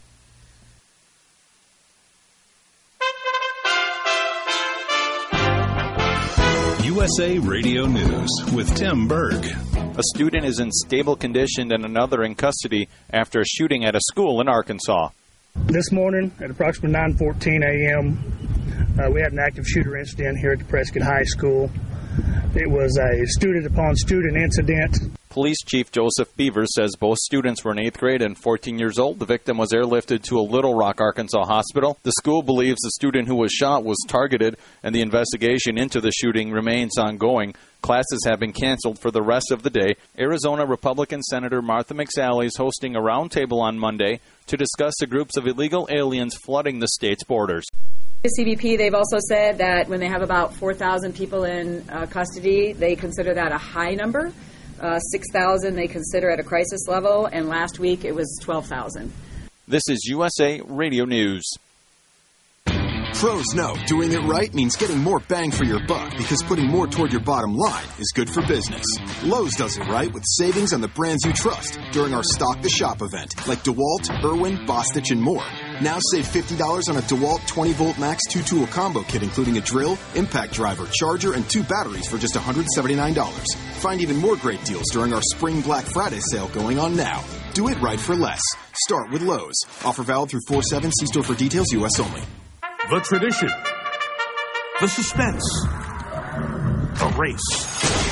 U S A Radio News with Tim Berg. A student is in stable condition and another in custody after a shooting at a school in Arkansas. This morning at approximately nine fourteen a.m., uh, we had an active shooter incident here at the Prescott High School. It was a student-upon-student incident. Police Chief Joseph Beaver says both students were in eighth grade and fourteen years old. The victim was airlifted to a Little Rock, Arkansas hospital. The school believes the student who was shot was targeted, and the investigation into the shooting remains ongoing. Classes have been canceled for the rest of the day. Arizona Republican Senator Martha McSally is hosting a roundtable on Monday to discuss the groups of illegal aliens flooding the state's borders. The C B P, they've also said that when they have about four thousand people in uh, custody, they consider that a high number. Uh, six thousand they consider at a crisis level, and last week it was twelve thousand. This is U S A Radio News. Pros know doing it right means getting more bang for your buck because putting more toward your bottom line is good for business. Lowe's does it right with savings on the brands you trust during our Stock the Shop event, like DeWalt, Irwin, Bostitch, and more. Now save fifty dollars on a DeWalt twenty volt max two-tool combo kit, including a drill, impact driver, charger, and two batteries for just one hundred seventy-nine dollars. Find even more great deals during our Spring Black Friday sale going on now. Do it right for less. Start with Lowe's. Offer valid through four seven. See store for details. U S only. The tradition, the suspense, the race.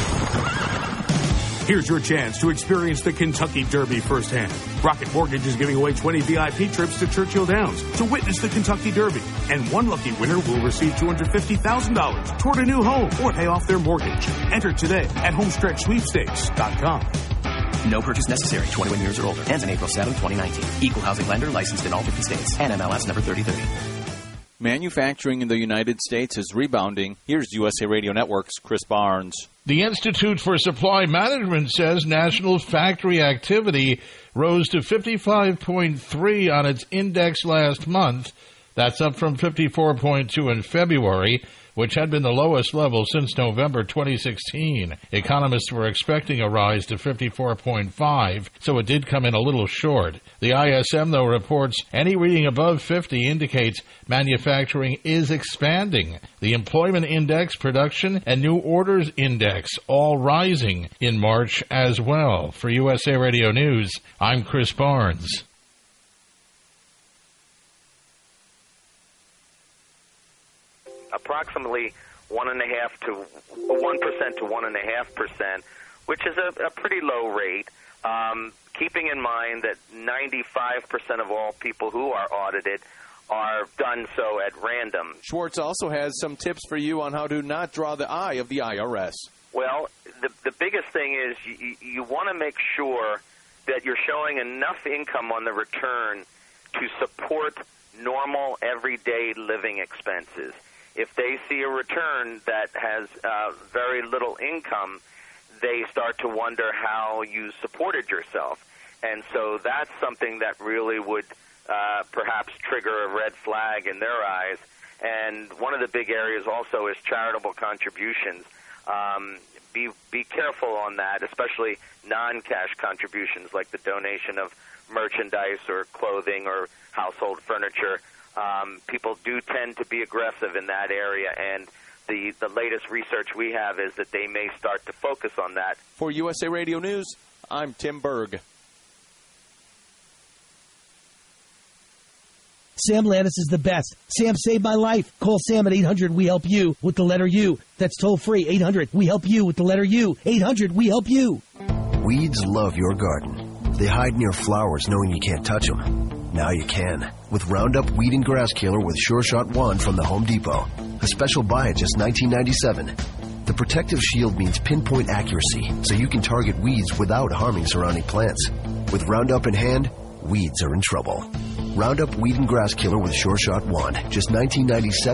Here's your chance to experience the Kentucky Derby firsthand. Rocket Mortgage is giving away twenty V I P trips to Churchill Downs to witness the Kentucky Derby. And one lucky winner will receive two hundred fifty thousand dollars toward a new home or pay off their mortgage. Enter today at homestretch sweepstakes dot com. No purchase necessary. twenty-one years or older. Ends in April seventh, twenty nineteen. Equal housing lender licensed in all fifty states. And M L S number thirty thirty. Manufacturing in the United States is rebounding. Here's U S A Radio Network's Chris Barnes. The Institute for Supply Management says national factory activity rose to fifty-five point three on its index last month. That's up from fifty-four point two in February, which had been the lowest level since November twenty sixteen. Economists were expecting a rise to fifty-four point five, so it did come in a little short. The I S M, though, reports any reading above fifty indicates manufacturing is expanding. The Employment Index, Production, and New Orders Index all rising in March as well. For U S A Radio News, I'm Chris Barnes. Approximately one and a half to one percent to one and a half percent, which is a, a pretty low rate. Um, keeping in mind that ninety-five percent of all people who are audited are done so at random. Schwartz also has some tips for you on how to not draw the eye of the I R S. Well, the the biggest thing is you, you want to make sure that you're showing enough income on the return to support normal, everyday living expenses. If they see a return that has uh, very little income, they start to wonder how you supported yourself. And so that's something that really would uh, perhaps trigger a red flag in their eyes. And one of the big areas also is charitable contributions. Um, be be careful on that, especially non-cash contributions like the donation of merchandise or clothing or household furniture. Um, people do tend to be aggressive in that area, and the, the latest research we have is that they may start to focus on that. For U S A Radio News, I'm Tim Berg. Sam Lannis is the best. Sam saved my life. Call Sam at eight hundred we help you with the letter U. That's toll free. eight hundred we help you with the letter U. eight hundred we help you. Weeds love your garden. They hide near flowers knowing you can't touch them. Now you can with Roundup Weed and Grass Killer with Sure Shot one from the Home Depot. A special buy at just nineteen ninety-seven dollars. The protective shield means pinpoint accuracy so you can target weeds without harming surrounding plants. With Roundup in hand, weeds are in trouble. Roundup Weed and Grass Killer with Sure Shot one, just nineteen ninety-seven dollars.